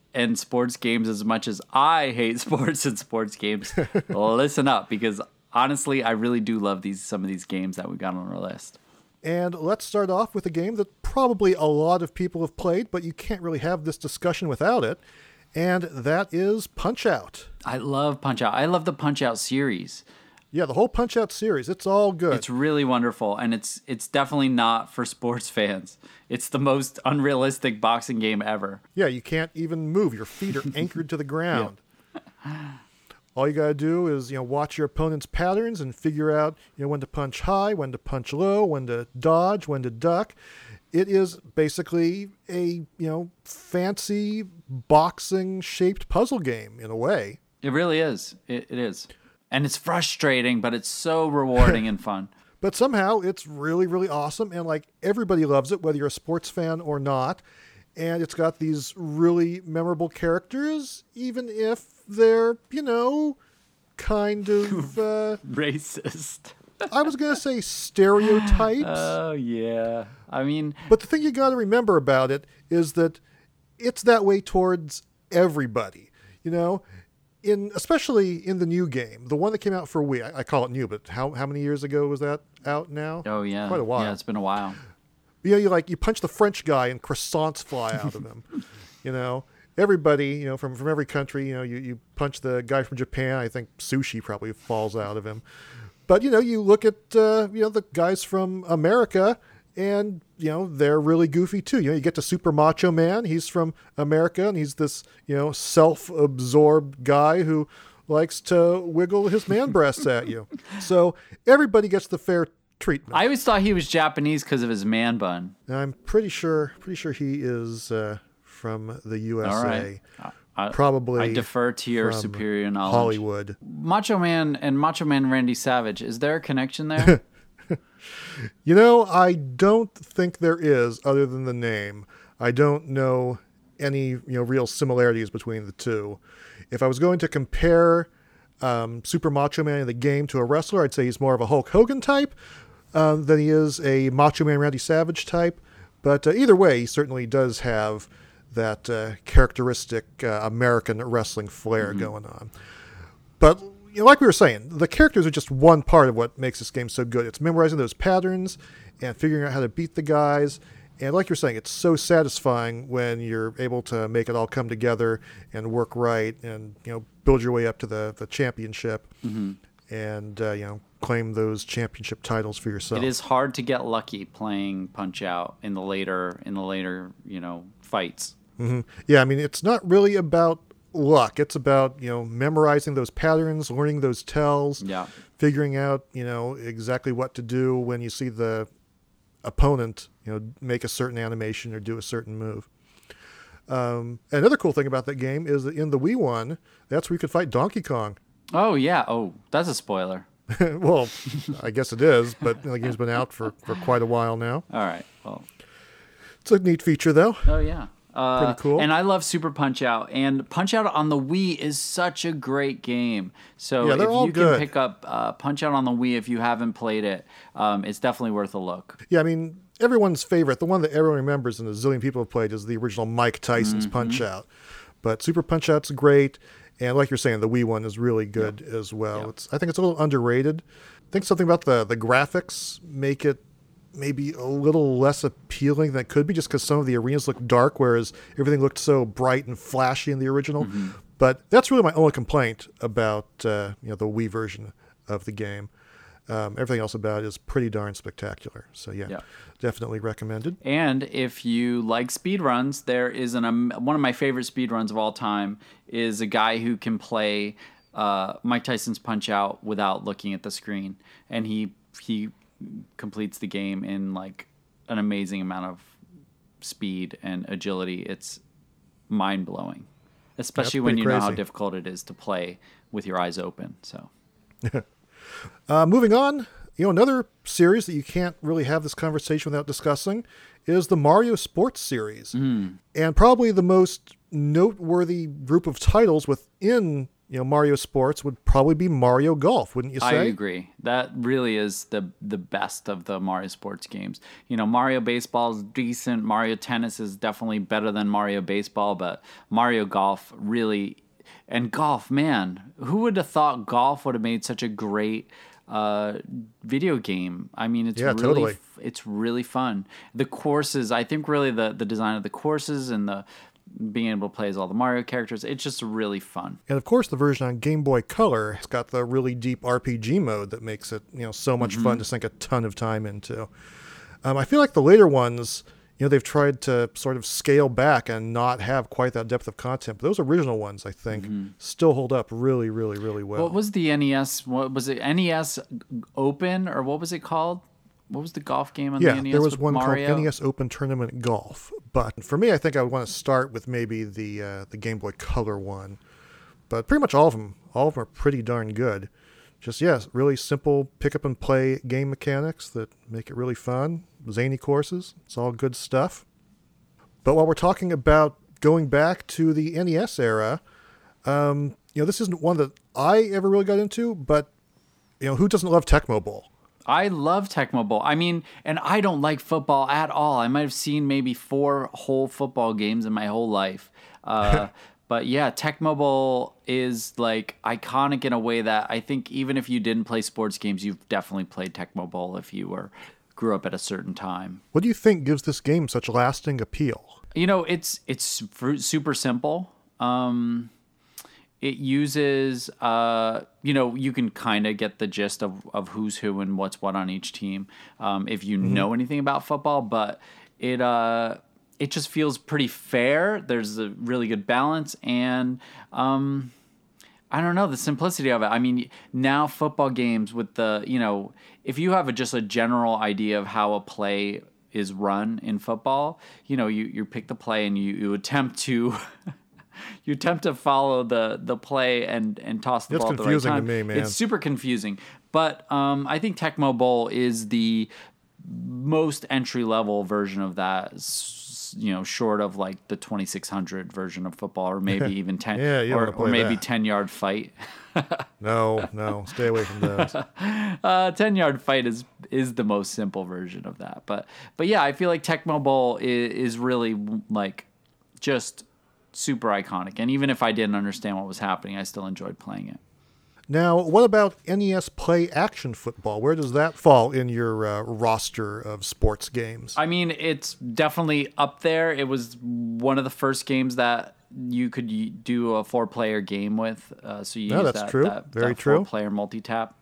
and sports games as much as I hate sports and sports games, listen up, because honestly, I really do love these some of these games that we got on our list. And let's start off with a game that probably a lot of people have played, but you can't really have this discussion without it. And that is Punch-Out. I love Punch-Out. I love the Punch-Out series. Yeah, the whole Punch-Out series. It's all good. It's really wonderful, and it's it's definitely not for sports fans. It's the most unrealistic boxing game ever. Yeah, you can't even move. Your feet are anchored to the ground. Yeah. All you got to do is, you know, watch your opponent's patterns and figure out, you know, when to punch high, when to punch low, when to dodge, when to duck. It is basically a, you know, fancy boxing-shaped puzzle game in a way. It really is. It, it is. And it's frustrating, but it's so rewarding and fun. But somehow it's really, really awesome. And like everybody loves it, whether you're a sports fan or not. And it's got these really memorable characters, even if they're, you know, kind of... Uh, racist. I was going to say stereotypes. Oh, yeah. I mean... But the thing you got to remember about it is that it's that way towards everybody, you know? In especially in the new game, the one that came out for Wii. I, I call it new, but how how many years ago was that out now? Oh, yeah. Quite a while. Yeah, it's been a while. You know, you like you punch the French guy and croissants fly out of him. You know, everybody, you know, from, from every country, you know, you, you punch the guy from Japan. I think sushi probably falls out of him. But, you know, you look at, uh, you know, the guys from America and, you know, they're really goofy too. You know, you get to Super Macho Man. He's from America and he's this, you know, self-absorbed guy who likes to wiggle his man breasts at you. So everybody gets the fair treatment. I always thought he was Japanese because of his man bun. I'm pretty sure, pretty sure he is uh, from the U S A. All right. I, Probably. I defer to your superior knowledge. Hollywood. Macho Man and Macho Man Randy Savage. Is there a connection there? You know, I don't think there is, other than the name. I don't know any, you know, real similarities between the two. If I was going to compare um, Super Macho Man in the game to a wrestler, I'd say he's more of a Hulk Hogan type uh, than he is a Macho Man Randy Savage type. But uh, either way, he certainly does have that uh, characteristic uh, American wrestling flair mm-hmm. going on. But you know, like we were saying, the characters are just one part of what makes this game so good. It's memorizing those patterns and figuring out how to beat the guys. And like you're saying, it's so satisfying when you're able to make it all come together and work right and, you know, build your way up to the, the championship mm-hmm. and, uh, you know, claim those championship titles for yourself. It is hard to get lucky playing Punch-Out in the later, in the later, you know, fights. Mm-hmm. Yeah, I mean, it's not really about luck. It's about, you know, memorizing those patterns, learning those tells, yeah. figuring out, you know, exactly what to do when you see the opponent, you know, make a certain animation or do a certain move. Um, another cool thing about that game is that in the Wii one, that's where you could fight Donkey Kong. Oh, yeah. Oh, that's a spoiler. Well, I guess it is, but the game's been out for, for quite a while now. All right. Well, it's a neat feature, though. Oh, yeah. Uh, Pretty cool. And I love Super Punch-Out. And Punch-Out on the Wii is such a great game. So yeah, if all you good. can pick up uh, Punch-Out on the Wii if you haven't played it, um, it's definitely worth a look. Yeah, I mean, everyone's favorite, the one that everyone remembers and a zillion people have played, is the original Mike Tyson's mm-hmm. Punch-Out. But Super Punch-Out's great. And like you're saying, the Wii one is really good yep. as well. Yep. It's, I think it's a little underrated. I think something about the, the graphics make it maybe a little less appealing than it could be, just because some of the arenas look dark, whereas everything looked so bright and flashy in the original. Mm-hmm. But that's really my only complaint about uh, you know the Wii version of the game. Um, everything else about it is pretty darn spectacular. So yeah, yeah. definitely recommended. And if you like speedruns, there is an um, one of my favorite speedruns of all time is a guy who can play uh, Mike Tyson's Punch-Out without looking at the screen, and he he. completes the game in like an amazing amount of speed and agility. It's mind blowing, especially when you crazy. know how difficult it is to play with your eyes open. So, uh, moving on, you know, another series that you can't really have this conversation without discussing is the Mario Sports series, mm. and probably the most noteworthy group of titles within you know, Mario Sports would probably be Mario Golf, wouldn't you say? I agree. That really is the the best of the Mario Sports games. You know, Mario Baseball is decent. Mario Tennis is definitely better than Mario Baseball, but Mario Golf really, and golf, man, who would have thought golf would have made such a great uh, video game? I mean, it's Yeah, really totally. it's really fun. The courses, I think, really the the design of the courses and the being able to play as all the Mario characters, it's just really fun. And of course, the version on Game Boy Color has got the really deep R P G mode that makes it, you know, so much Mm-hmm. fun to sink a ton of time into. Um, I feel like the later ones, you know, they've tried to sort of scale back and not have quite that depth of content. But those original ones, I think, still hold up really, really, really well. What was the N E S? What was it? N E S Open, or what was it called? What was the golf game on yeah, the N E S? there was with one Mario? called N E S Open Tournament Golf. But for me, I think I would want to start with maybe the uh, the Game Boy Color one. But pretty much all of them, all of them are pretty darn good. Just, yes, really simple pick up and play game mechanics that make it really fun. Zany courses, it's all good stuff. But while we're talking about going back to the N E S era, um, you know, this isn't one that I ever really got into, but, you know, who doesn't love Tecmo Bowl? I love Tecmo Bowl. I mean, and I don't like football at all. I might have seen maybe four whole football games in my whole life. Uh, but yeah, Tecmo Bowl is like iconic in a way that I think even if you didn't play sports games, you've definitely played Tecmo Bowl if you were grew up at a certain time. What do you think gives this game such lasting appeal? You know, it's it's fr- super simple. Um, it uses, uh, you know, you can kind of get the gist of, of who's who and what's what on each team um, if you Mm-hmm. know anything about football. But it uh, it just feels pretty fair. There's a really good balance, and um, I don't know, the simplicity of it. I mean, now football games with the, you know, if you have a, just a general idea of how a play is run in football, you know, you, you pick the play and you, you attempt to you attempt to follow the the play and and toss the It's ball at the right confusing to time. me, man. It's super confusing. But um, I think Tecmo Bowl is the most entry level version of that. s- You know, short of like the twenty-six hundred version of football, or maybe even ten, Yeah, you don't or, wanna or play maybe that. ten yard fight. No, no, stay away from those. Uh, ten yard fight is is the most simple version of that. But but yeah, I feel like Tecmo Bowl is, is really like just super iconic. And even if I didn't understand what was happening, I still enjoyed playing it. Now, what about N E S Play Action Football? Where does that fall in your uh, roster of sports games? I mean, it's definitely up there. It was one of the first games that you could y- do a four player game with. Uh, so you No, use that's that, true. that, Very that true. four player multi tap.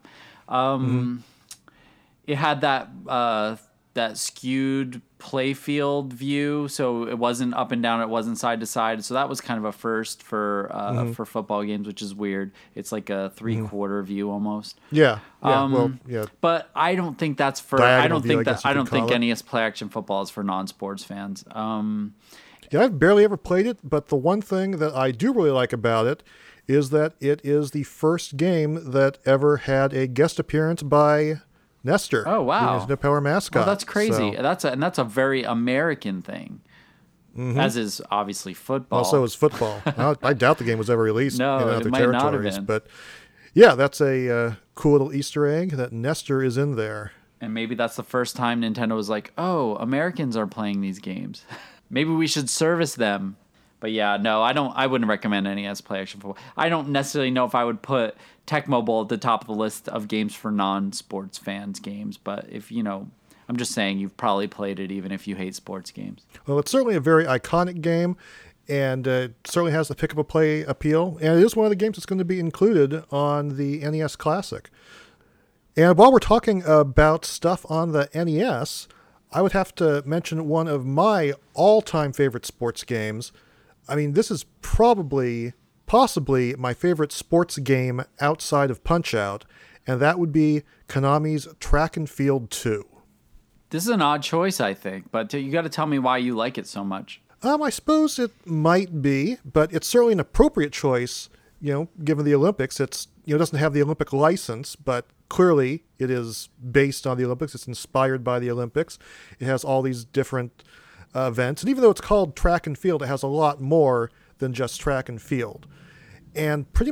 Um, It had that uh, that skewed playfield view, so it wasn't up and down. It wasn't side to side. So that was kind of a first for uh, for football games, which is weird. It's like a three quarter view almost. Yeah, yeah, Um, well, yeah. But I don't think that's for. I Diagonal don't view, I think guess that. you I could don't think call it. N E S Play Action Football is for non-sports fans. Um, Yeah, I've barely ever played it, but the one thing that I do really like about it is that it is the first game that ever had a guest appearance by Nestor. Oh, wow. the Nintendo Power mascot. well, that's crazy. So, That's a, and that's a very American thing, as is obviously football. also is football. I, I doubt the game was ever released No, in it other might not have territories, been. but yeah, that's a uh, cool little Easter egg that Nestor is in there. And maybe that's the first time Nintendo was like, oh, Americans are playing these games. Maybe we should service them. But yeah, no, I don't. I wouldn't recommend N E S Play Action Football. I don't necessarily know if I would put Tecmo Bowl at the top of the list of games for non-sports fans games. But if you know, I'm just saying you've probably played it even if you hate sports games. Well, it's certainly a very iconic game, and uh, it certainly has the pick up and play appeal. And it is one of the games that's going to be included on the N E S Classic. And while we're talking about stuff on the N E S, I would have to mention one of my all-time favorite sports games. I mean, this is probably, possibly my favorite sports game outside of Punch-Out, and that would be Konami's Track and Field two. This is an odd choice, I think, but you got to tell me why you like it so much. Um, I suppose it might be, but it's certainly an appropriate choice, you know, given the Olympics. It's, you know, it doesn't have the Olympic license, but clearly it is based on the Olympics. It's inspired by the Olympics. It has all these different uh, events. And even though it's called Track and Field, it has a lot more than just track and field. And pretty much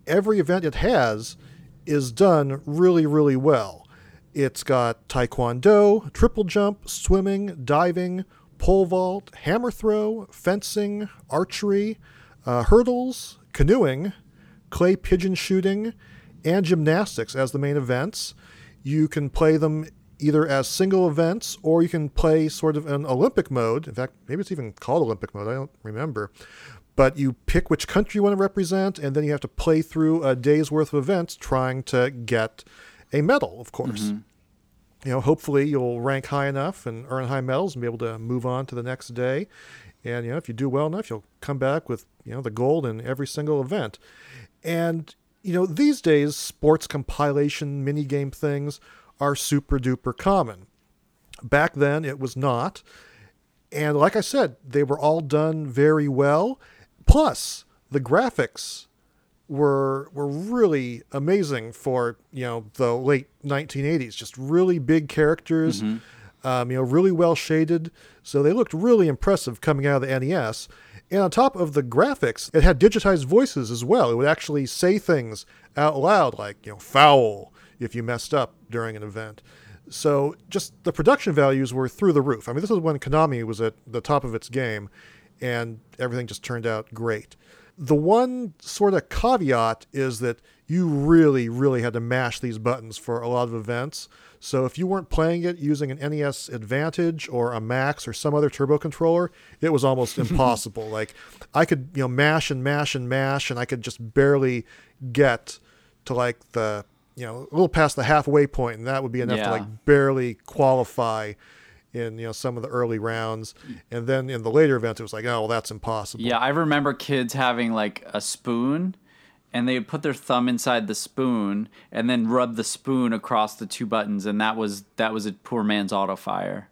every event it has is done really, really well. It's got taekwondo, triple jump, swimming, diving, pole vault, hammer throw, fencing, archery, uh, hurdles, canoeing, clay pigeon shooting, and gymnastics as the main events. You can play them either as single events, or you can play sort of an Olympic mode. In fact, maybe it's even called Olympic mode. I don't remember. But you pick which country you want to represent, and then you have to play through a day's worth of events trying to get a medal, of course. Mm-hmm. You know, hopefully you'll rank high enough and earn high medals and be able to move on to the next day. And, you know, if you do well enough, you'll come back with, you know, the gold in every single event. And, you know, these days, sports compilation minigame things are super duper common. Back then, it was not. And like I said, they were all done very well. Plus, the graphics were were really amazing for, you know, the late nineteen eighties. Just really big characters, mm-hmm. um, you know, really well shaded. So they looked really impressive coming out of the N E S. And on top of the graphics, it had digitized voices as well. It would actually say things out loud like, you know, foul if you messed up during an event. So just the production values were through the roof. I mean, this is when Konami was at the top of its game, and everything just turned out great. The one sort of caveat is that you really, really had to mash these buttons for a lot of events. So if you weren't playing it using an N E S Advantage or a Max or some other turbo controller, it was almost impossible. Like, I could, you know, mash and mash and mash, and I could just barely get to like the, you know, a little past the halfway point, and that would be enough yeah. to like barely qualify in, you know, some of the early rounds. And then in the later events, it was like, oh, well, that's impossible. Yeah, I remember kids having like a spoon, and they would put their thumb inside the spoon and then rub the spoon across the two buttons, and that was that was a poor man's auto fire.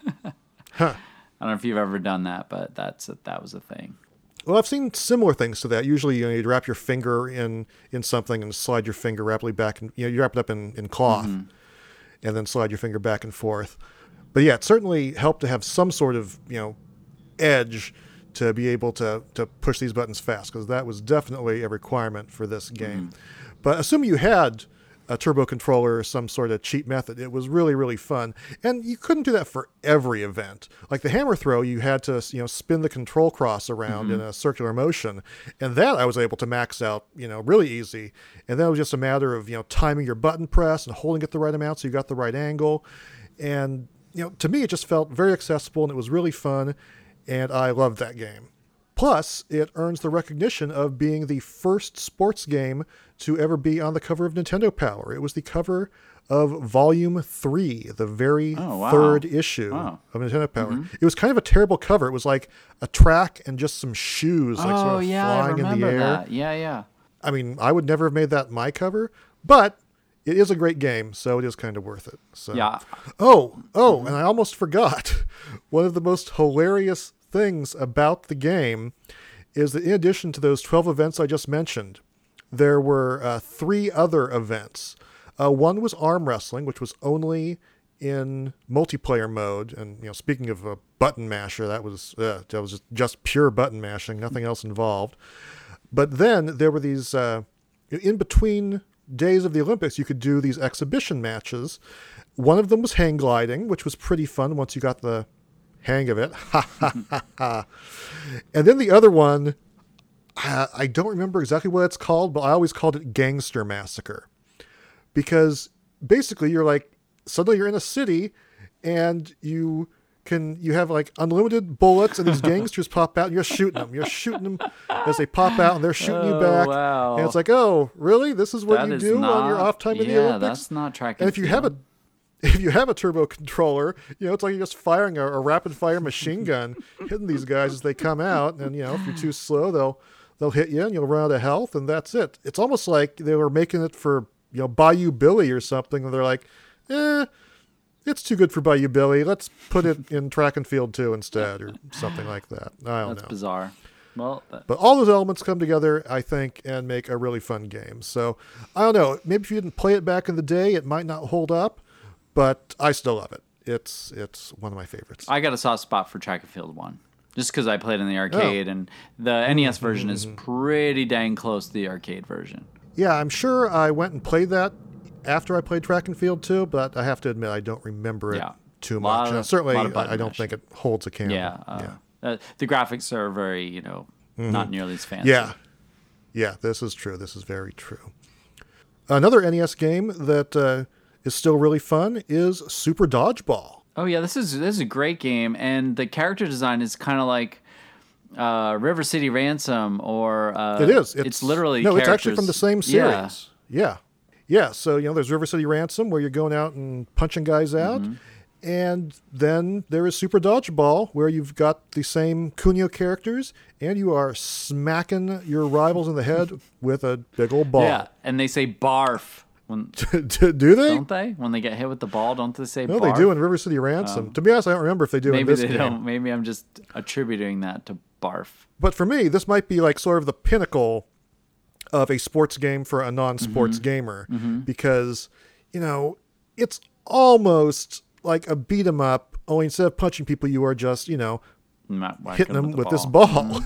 Huh. I don't know if you've ever done that, but that's a, that was a thing. Well, I've seen similar things to that. Usually, you know, you'd wrap your finger in, in something and slide your finger rapidly back, and you know, you wrap it up in, in cloth, mm-hmm. and then slide your finger back and forth. But yeah, it certainly helped to have some sort of, you know, edge to be able to to push these buttons fast, because that was definitely a requirement for this game. Mm-hmm. But assuming you had a turbo controller or some sort of cheat method, it was really, really fun. And you couldn't do that for every event. Like the hammer throw, you had to, you know, spin the control cross around mm-hmm. in a circular motion. And that I was able to max out, you know, really easy. And then it was just a matter of, you know, timing your button press and holding it the right amount so you got the right angle. And, you know, to me, it just felt very accessible, and it was really fun. And I loved that game. Plus, it earns the recognition of being the first sports game to ever be on the cover of Nintendo Power. It was the cover of Volume three, the very oh, wow. third issue wow. of Nintendo Power. Mm-hmm. It was kind of a terrible cover. It was like a track and just some shoes like oh, sort of yeah, flying I in the air. That. Yeah, yeah. I mean, I would never have made that my cover, but it is a great game, so it is kind of worth it. So. Yeah. Oh, oh, mm-hmm. and I almost forgot. One of the most hilarious things about the game is that in addition to those twelve events I just mentioned, there were uh, three other events. Uh, one was arm wrestling, which was only in multiplayer mode. And, you know, speaking of a button masher, that was uh, that was just, just pure button mashing, nothing else involved. But then there were these, uh, in between days of the Olympics, you could do these exhibition matches. One of them was hang gliding, which was pretty fun once you got the hang of it. And then the other one, I, I don't remember exactly what it's called, but I always called it Gangster Massacre. Because basically you're like, suddenly you're in a city and you can, you have like unlimited bullets, and these gangsters pop out and you're shooting them. You're shooting them as they pop out, and they're shooting oh, you back. Wow. And it's like, oh, really? This is what that you is do not, on your off time in yeah, the Olympics? That's not track and And if you field. have a If you have a turbo controller, you know, it's like you're just firing a, a rapid fire machine gun, hitting these guys as they come out. And, you know, if you're too slow, they'll they'll hit you and you'll run out of health, and that's it. It's almost like they were making it for, you know, Bayou Billy or something. And they're like, eh, it's too good for Bayou Billy. Let's put it in track and field too instead, or something like that. I don't that's know. That's bizarre. Well, that... But all those elements come together, I think, and make a really fun game. So, I don't know. Maybe if you didn't play it back in the day, it might not hold up. But I still love it. It's it's one of my favorites. I got a soft spot for Track and Field one, just because I played in the arcade, oh. and the N E S version is pretty dang close to the arcade version. Yeah, I'm sure I went and played that after I played Track and Field too, but I have to admit I don't remember it Yeah. too Lot much. of- Uh, certainly, lot of I button don't mashing. think it holds a candle. Yeah. Uh, yeah. uh, the graphics are very, you know, not nearly as fancy. Yeah. Yeah, this is true. This is very true. Another N E S game that uh, is still really fun is Super Dodgeball. Oh yeah, this is this is a great game, and the character design is kind of like uh, River City Ransom, or uh, It is. It's, literally no. characters. It's actually from the same Yeah. series. Yeah. yeah, So you know, there's River City Ransom where you're going out and punching guys out, Mm-hmm. and then there is Super Dodgeball where you've got the same Kunio characters, and you are smacking your rivals in the head with a big old ball. Yeah, and they say barf when Do they? don't they? When they get hit with the ball, don't they say No, barf? they do in River City Ransom. to be honest, I don't remember if they do in Maybe this they game. don't. Maybe I'm just attributing that to barf. But for me, this might be like sort of the pinnacle of a sports game for a non-sports Mm-hmm. gamer because, you know, it's almost like a beat 'em up, only instead of punching people, you are just, you know, Not whacking hitting them the with this ball. ball.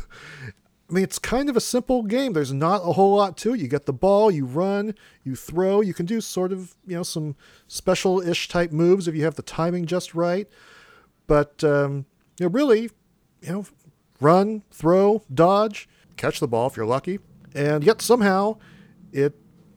I mean, it's kind of a simple game. There's not a whole lot to it. You get the ball, you run, you throw. You can do sort of, you know, some special-ish type moves if you have the timing just right. But, um, you know, really, you know, run, throw, dodge, catch the ball if you're lucky. And yet somehow it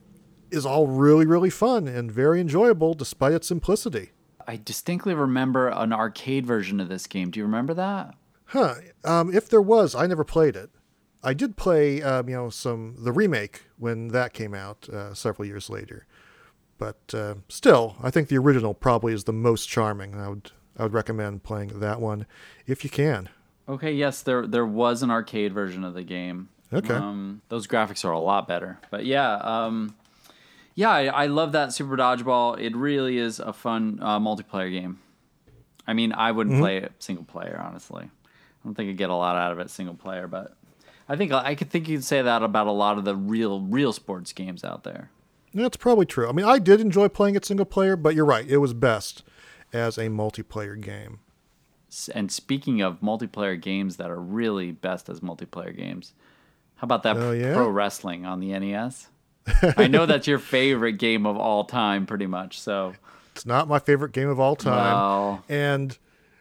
is all really, really fun and very enjoyable despite its simplicity. I distinctly remember an arcade version of this game. Do you remember that? Huh. Um, if there was, I never played it. I did play, um, you know, some the remake when that came out uh, several years later. But uh, still, I think the original probably is the most charming. I would I would recommend playing that one if you can. Okay, yes, there there was an arcade version of the game. Okay. Um, those graphics are a lot better. But yeah, um, yeah, I, I love that Super Dodgeball. It really is a fun uh, multiplayer game. I mean, I wouldn't Mm-hmm. play it single player, honestly. I don't think I'd get a lot out of it single player, but I think I could think you'd say that about a lot of the real real sports games out there. That's probably true. I mean, I did enjoy playing it single player, but you're right. It was best as a multiplayer game. S- And speaking of multiplayer games that are really best as multiplayer games, how about that Oh, yeah? pro wrestling on the N E S? I know that's your favorite game of all time, pretty much. So, It's not my favorite game of all time. well, And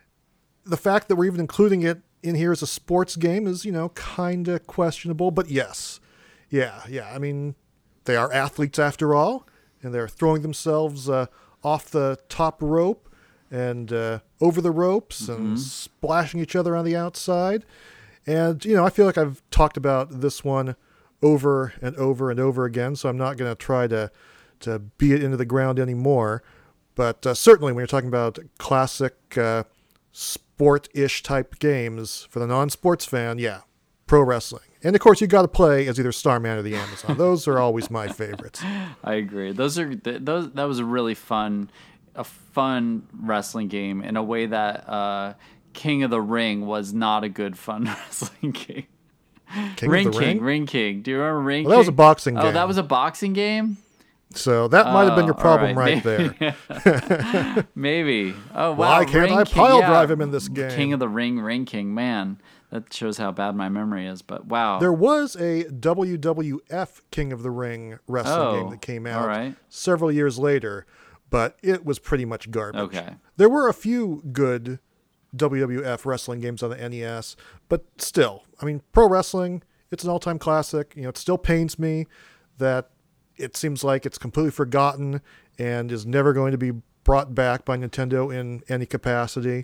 the fact that we're even including it in here as a sports game is, you know, kind of questionable. But yes, yeah, yeah. I mean, they are athletes after all, and they're throwing themselves uh, off the top rope and uh, over the ropes and splashing each other on the outside. And, you know, I feel like I've talked about this one over and over and over again, so I'm not going to try to to beat it into the ground anymore. But uh, certainly when you're talking about classic uh, sport-ish type games for the non-sports fan, yeah, pro wrestling. And of course, you got to play as either Starman or the Amazon. Those are always my favorites. I agree. Those are th- those. That was a really fun, a fun wrestling game in a way that uh, King of the Ring was not a good fun wrestling game. King Ring of the King, Ring? Ring King. Do you remember Ring Well, that was a King? boxing Oh, game. that was a boxing game. So that might have been your Oh, all problem right. right, Maybe. there. Maybe. Oh wow. Why can't Ring I King, pile yeah. drive him in this game? King of the Ring, Ring King. Man, that shows how bad my memory is. But wow. There was a W W F King of the Ring wrestling Oh, game that came out all right. several years later, but it was pretty much garbage. Okay. There were a few good W W F wrestling games on the N E S, but still, I mean, pro wrestling, it's an all-time classic. You know, it still pains me that it seems like it's completely forgotten and is never going to be brought back by Nintendo in any capacity.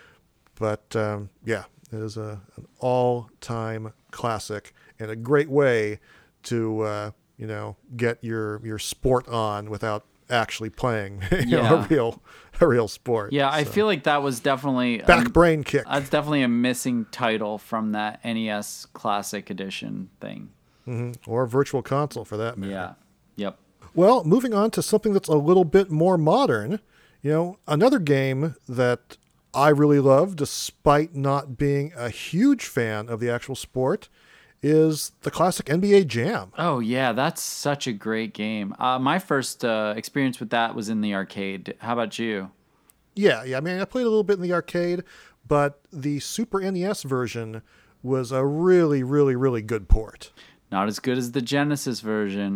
But um, yeah, it is a, an all-time classic and a great way to uh, you know get your your sport on without actually playing you know, Yeah. a real a real sport. Yeah, I So, feel like that was definitely back um, brain kick. That's definitely a missing title from that N E S Classic Edition thing. Or virtual console for that matter. Yeah. Yep. Well, moving on to something that's a little bit more modern, you know, another game that I really love, despite not being a huge fan of the actual sport, is the classic N B A Jam. Oh yeah, that's such a great game. Uh, my first uh, experience with that was in the arcade. How about you? Yeah, yeah. I mean, I played a little bit in the arcade, but the Super N E S version was a really, really, really good port. Not as good as the Genesis version.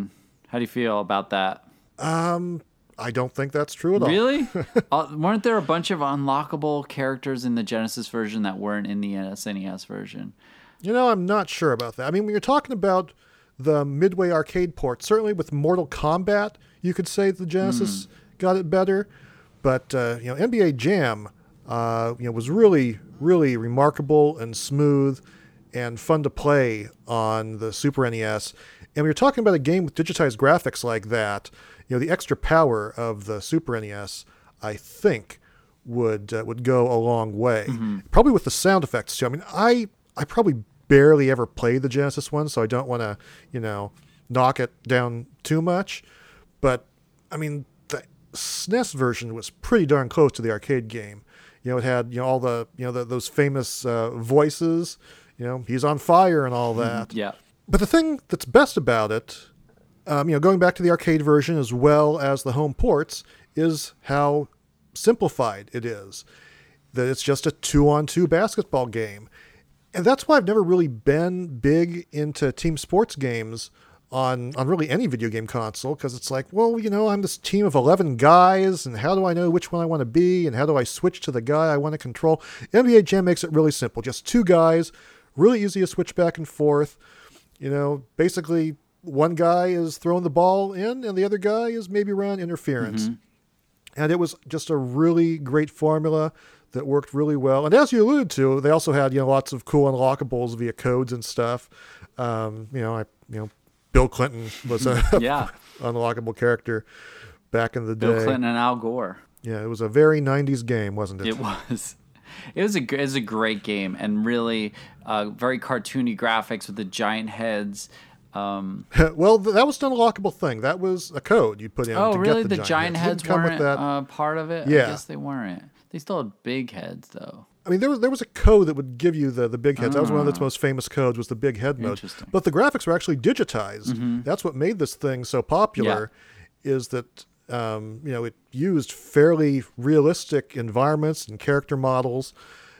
How do you feel about that? Um, I don't think that's true at all. Really? uh, weren't there a bunch of unlockable characters in the Genesis version that weren't in the S N E S version? You know, I'm not sure about that. I mean, when you're talking about the Midway arcade port, certainly with Mortal Kombat, you could say the Genesis mm. got it better. But, uh, you know, N B A Jam, uh, you know, was really, really remarkable and smooth and fun to play on the Super N E S. And when you're talking about a game with digitized graphics like that, you know, the extra power of the Super N E S, I think, would uh, would go a long way. Mm-hmm. Probably with the sound effects, too. I mean, I, I probably barely ever played the Genesis one, so I don't want to, you know, knock it down too much. But, I mean, the S N E S version was pretty darn close to the arcade game. You know, it had, you know, all the, you know, the, those famous uh, voices, you know, he's on fire and all that. Yeah. But the thing that's best about it, um, you know, going back to the arcade version as well as the home ports, is how simplified it is. That it's just a two-on-two basketball game. And that's why I've never really been big into team sports games on, on really any video game console, because it's like, well, you know, I'm this team of eleven guys, and how do I know which one I want to be, and how do I switch to the guy I want to control? N B A Jam makes it really simple. Just two guys, really easy to switch back and forth. You know, basically one guy is throwing the ball in and the other guy is maybe running interference. Mm-hmm. And it was just a really great formula that worked really well. And as you alluded to, they also had, you know, lots of cool unlockables via codes and stuff. Um, you know, I, you know, Bill Clinton was a yeah. unlockable character back in the day. Bill Clinton and Al Gore. Yeah, it was a very nineties game, wasn't it? It was. It was a it was a great game, and really uh, very cartoony graphics with the giant heads. Um, well, th- that was an unlockable thing. That was a code you put in. Oh, to really? Get the, the giant, giant heads, heads weren't uh, part of it. Yeah. I guess they weren't. They still had big heads, though. I mean, there was there was a code that would give you the, the big heads. Oh. That was one of its most famous codes, was the big head mode. But the graphics were actually digitized. Mm-hmm. That's what made this thing so popular. Yeah. Is that um, you know, it used fairly realistic environments and character models.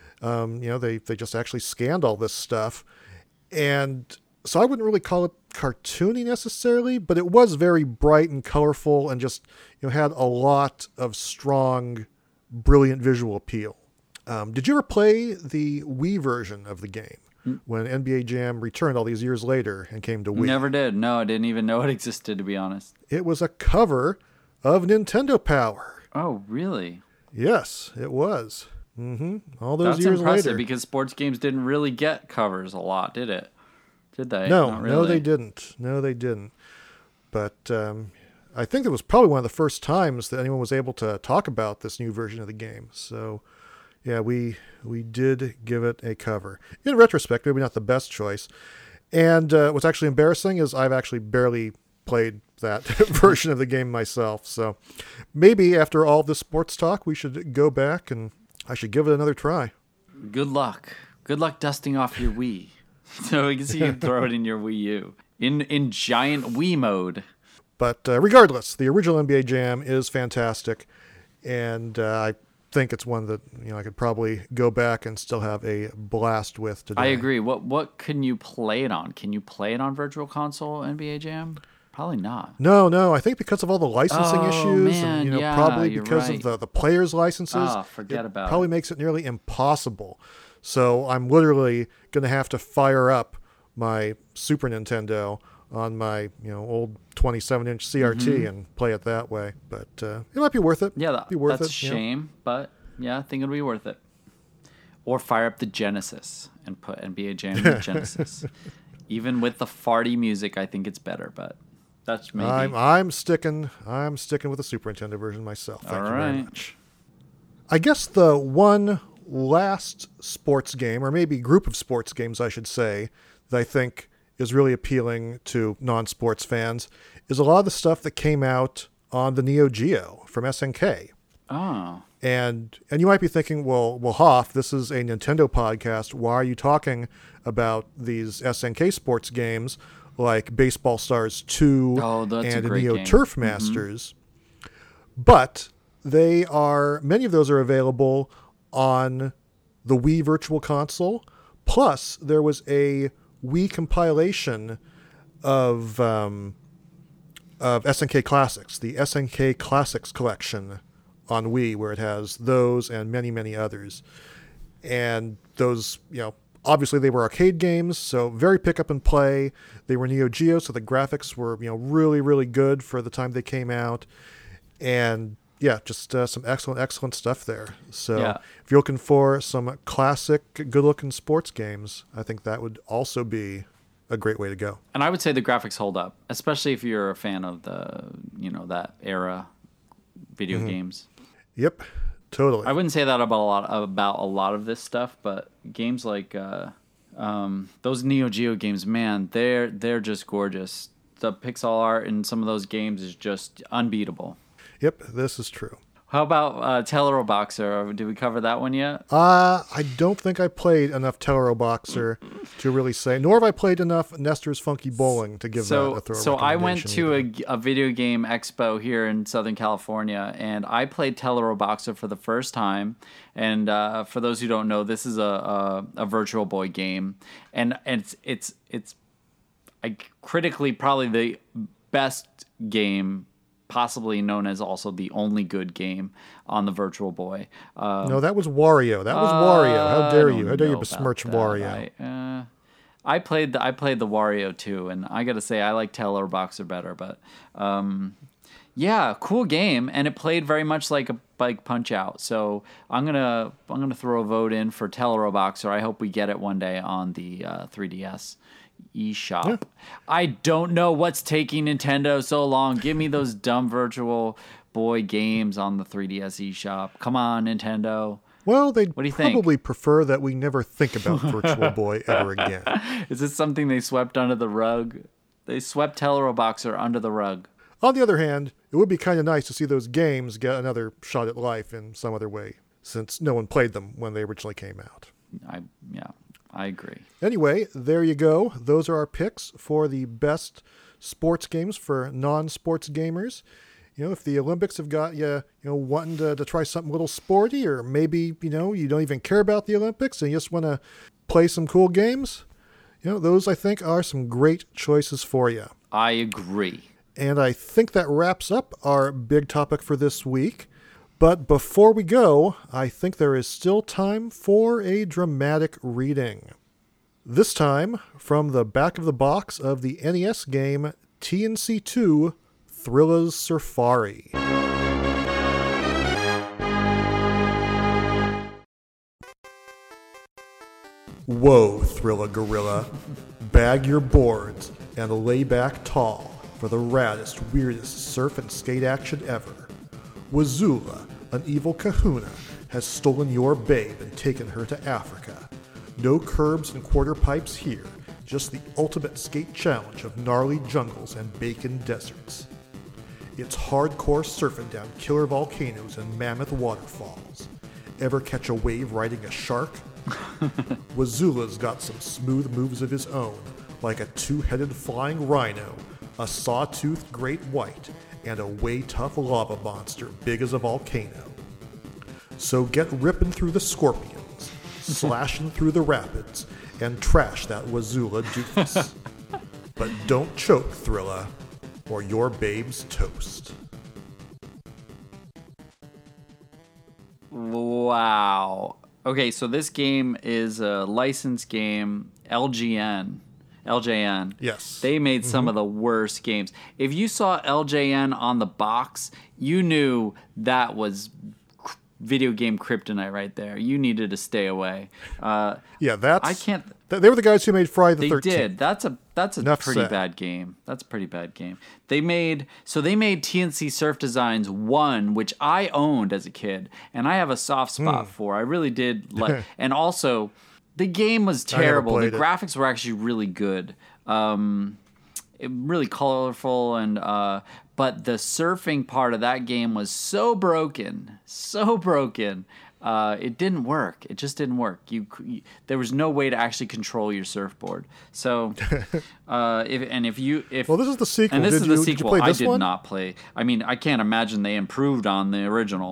Um, you know, they, they just actually scanned all this stuff. And so I wouldn't really call it cartoony necessarily, but it was very bright and colorful and just, you know, had a lot of strong, brilliant visual appeal. Um, did you ever play the Wii version of the game mm. when N B A Jam returned all these years later and came to Wii? Never did. No, I didn't even know it existed, to be honest. It was a cover of Nintendo Power. Oh, really? Yes, it was. Mm-hmm. All those That's years impressive later. Because sports games didn't really get covers a lot, did it? Did they? No, Not really. no, they didn't. No, they didn't. But um, I think it was probably one of the first times that anyone was able to talk about this new version of the game. So, yeah, we we did give it a cover. In retrospect, maybe not the best choice. And uh, what's actually embarrassing is I've actually barely played that version of the game myself. So maybe after all this sports talk, we should go back and I should give it another try. Good luck. Good luck dusting off your Wii. So we can see you throw it in your Wii U. In in giant Wii mode. But uh, regardless, the original N B A Jam is fantastic. And uh, I think it's one that, you know, I could probably go back and still have a blast with today. I agree. What what can you play it on? Can you play it on Virtual Console N B A Jam? Probably not. No, no. I think because of all the licensing oh, issues, man, and you know, yeah, probably because right. of the, the players' licenses, oh, forget it about probably it. makes it nearly impossible. So I'm literally going to have to fire up my Super Nintendo on my, you know, old twenty-seven inch C R T mm-hmm. and play it that way. But uh, it might be worth it. Yeah, that, be worth that's it, a shame, know? But yeah, I think it'll be worth it. Or fire up the Genesis and put N B A Jam in the Genesis. Even with the farty music, I think it's better, but that's maybe. I'm I'm sticking I'm sticking with the Super Nintendo version myself. Thank All you right. very much. I guess the one last sports game, or maybe group of sports games, I should say, that I think is really appealing to non-sports fans is a lot of the stuff that came out on the Neo Geo from S N K. Oh. And and you might be thinking, well, well, Hoff, this is a Nintendo podcast. Why are you talking about these S N K sports games like Baseball Stars two oh, that's and a great Neo game. Turf Masters? Mm-hmm. But they are, many of those are available on the Wii Virtual Console. Plus, there was a Wii compilation of um, of S N K Classics, the S N K Classics collection on Wii, where it has those and many, many others. And those, you know, obviously they were arcade games, so very pick up and play. They were Neo Geo, so the graphics were, you know, really, really good for the time they came out. And yeah, just uh, some excellent, excellent stuff there. So Yeah. if you're looking for some classic, good-looking sports games, I think that would also be a great way to go. And I would say the graphics hold up, especially if you're a fan of the, you know, that era video Mm-hmm. games. Yep, totally. I wouldn't say that about a lot about a lot of this stuff, but games like uh, um, those Neo Geo games, man, they're they're just gorgeous. The pixel art in some of those games is just unbeatable. Yep, this is true. How about uh, Tellero Boxer? Did we cover that one yet? Uh, I don't think I played enough Tellero Boxer to really say, nor have I played enough Nestor's Funky Bowling to give So, that a thorough so I went recommendation to either. a, a video game expo here in Southern California, and I played Tellero Boxer for the first time. And uh, for those who don't know, this is a, a, a Virtual Boy game, and, and it's it's it's I, critically probably the best game, possibly known as also the only good game on the Virtual Boy. Uh, No, that was Wario. That was Wario. How I dare don't you? How dare you know besmirch about that. Wario? I, uh, I played the I played the Wario too, and I gotta say I like Tellero Boxer better. But um, yeah, cool game, and it played very much like a like Punch Out. So I'm gonna I'm gonna throw a vote in for Tellero Boxer. I hope we get it one day on the uh, three D S eShop. Yeah. I don't know what's taking Nintendo so long. Give me those dumb Virtual Boy games on the three D S eShop. Come on, Nintendo. Well, they'd What do you think? probably prefer that we never think about Virtual Boy ever again. Is this something they swept under the rug? They swept Tellero Boxer under the rug. On the other hand, it would be kind of nice to see those games get another shot at life in some other way, since no one played them when they originally came out. I yeah, I agree. Anyway, there you go. Those are our picks for the best sports games for non-sports gamers. You know, if the Olympics have got you, you know, wanting to, to try something a little sporty, or maybe, you know, you don't even care about the Olympics and you just want to play some cool games, you know, those I think are some great choices for you. I agree. And I think that wraps up our big topic for this week. But before we go, I think there is still time for a dramatic reading. This time from the back of the box of the N E S game T N C two Thrilla's Surfari. Whoa, Thrilla Gorilla. Bag your boards and lay back tall for the raddest, weirdest surf and skate action ever. Wazula, an evil kahuna, has stolen your babe and taken her to Africa. No curbs and quarter pipes here, just the ultimate skate challenge of gnarly jungles and bacon deserts. It's hardcore surfing down killer volcanoes and mammoth waterfalls. Ever catch a wave riding a shark? Wazula's got some smooth moves of his own, like a two-headed flying rhino, a sawtoothed great white, and a way tough lava monster big as a volcano. So get ripping through the scorpions, slashing through the rapids, and trash that Wazula doofus. But don't choke, Thrilla, or your babe's toast. Wow. Okay, so this game is a licensed game, L G N. L J N. Yes. They made some Mm-hmm. of the worst games. If you saw L J N on the box, you knew that was video game kryptonite right there. You needed to stay away. Uh, Yeah, that's... I can't... th- They were the guys who made Friday the They thirteenth. did. That's a that's a Enough pretty said. bad game. That's a pretty bad game. They made so they made T N C Surf Designs one, which I owned as a kid, and I have a soft spot Hmm. for. I really did like. And also, the game was terrible. The played it. graphics were actually really good. Um, it, really colorful and uh, but the surfing part of that game was so broken, so broken. Uh, it didn't work. It just didn't work. You, you there was no way to actually control your surfboard. So, uh, if and if you if Well, this is the sequel. and this Did is you- the did you sequel. play I this did one? not play. I mean, I can't imagine they improved on the original.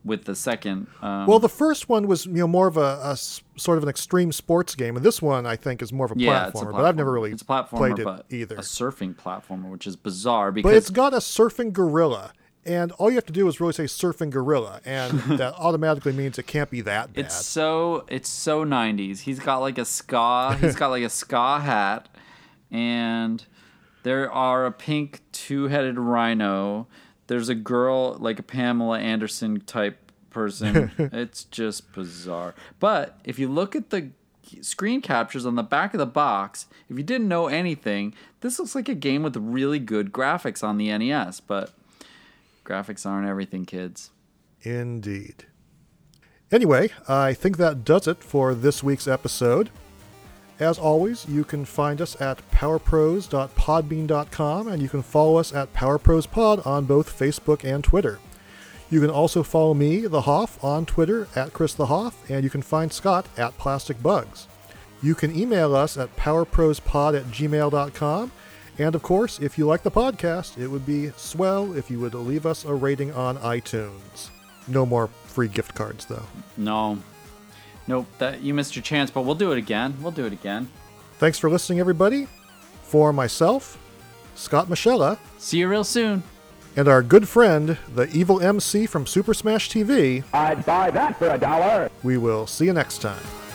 with the second. Um, well, the first one was you know more of a, a s- sort of an extreme sports game, and this one I think is more of a yeah, platformer. it's a platformer. But I've never really it's a platformer, played it but either. A surfing platformer, which is bizarre because But it's got a surfing gorilla. And all you have to do is really say surfing gorilla, and that automatically means it can't be that bad. It's so it's so nineties. He's got like a ska. He's got like a ska hat, and there are a pink two-headed rhino. There's a girl like a Pamela Anderson type person. It's just bizarre. But if you look at the screen captures on the back of the box, if you didn't know anything, this looks like a game with really good graphics on the N E S. But graphics aren't everything, kids. Indeed. Anyway, I think that does it for this week's episode. As always, you can find us at powerpros dot podbean dot com, and you can follow us at powerprospod on both Facebook and Twitter. You can also follow me, The Hoff, on Twitter at Chris The Hoff, and you can find Scott at Plastic Bugs. You can email us at powerprospod at gmail dot com. And of course, if you like the podcast, it would be swell if you would leave us a rating on iTunes. No more free gift cards, though. No. Nope, that you missed your chance, but we'll do it again. We'll do it again. Thanks for listening, everybody. For myself, Scott Michella, see you real soon. And our good friend, the evil M C from Super Smash T V. I'd buy that for a dollar. We will see you next time.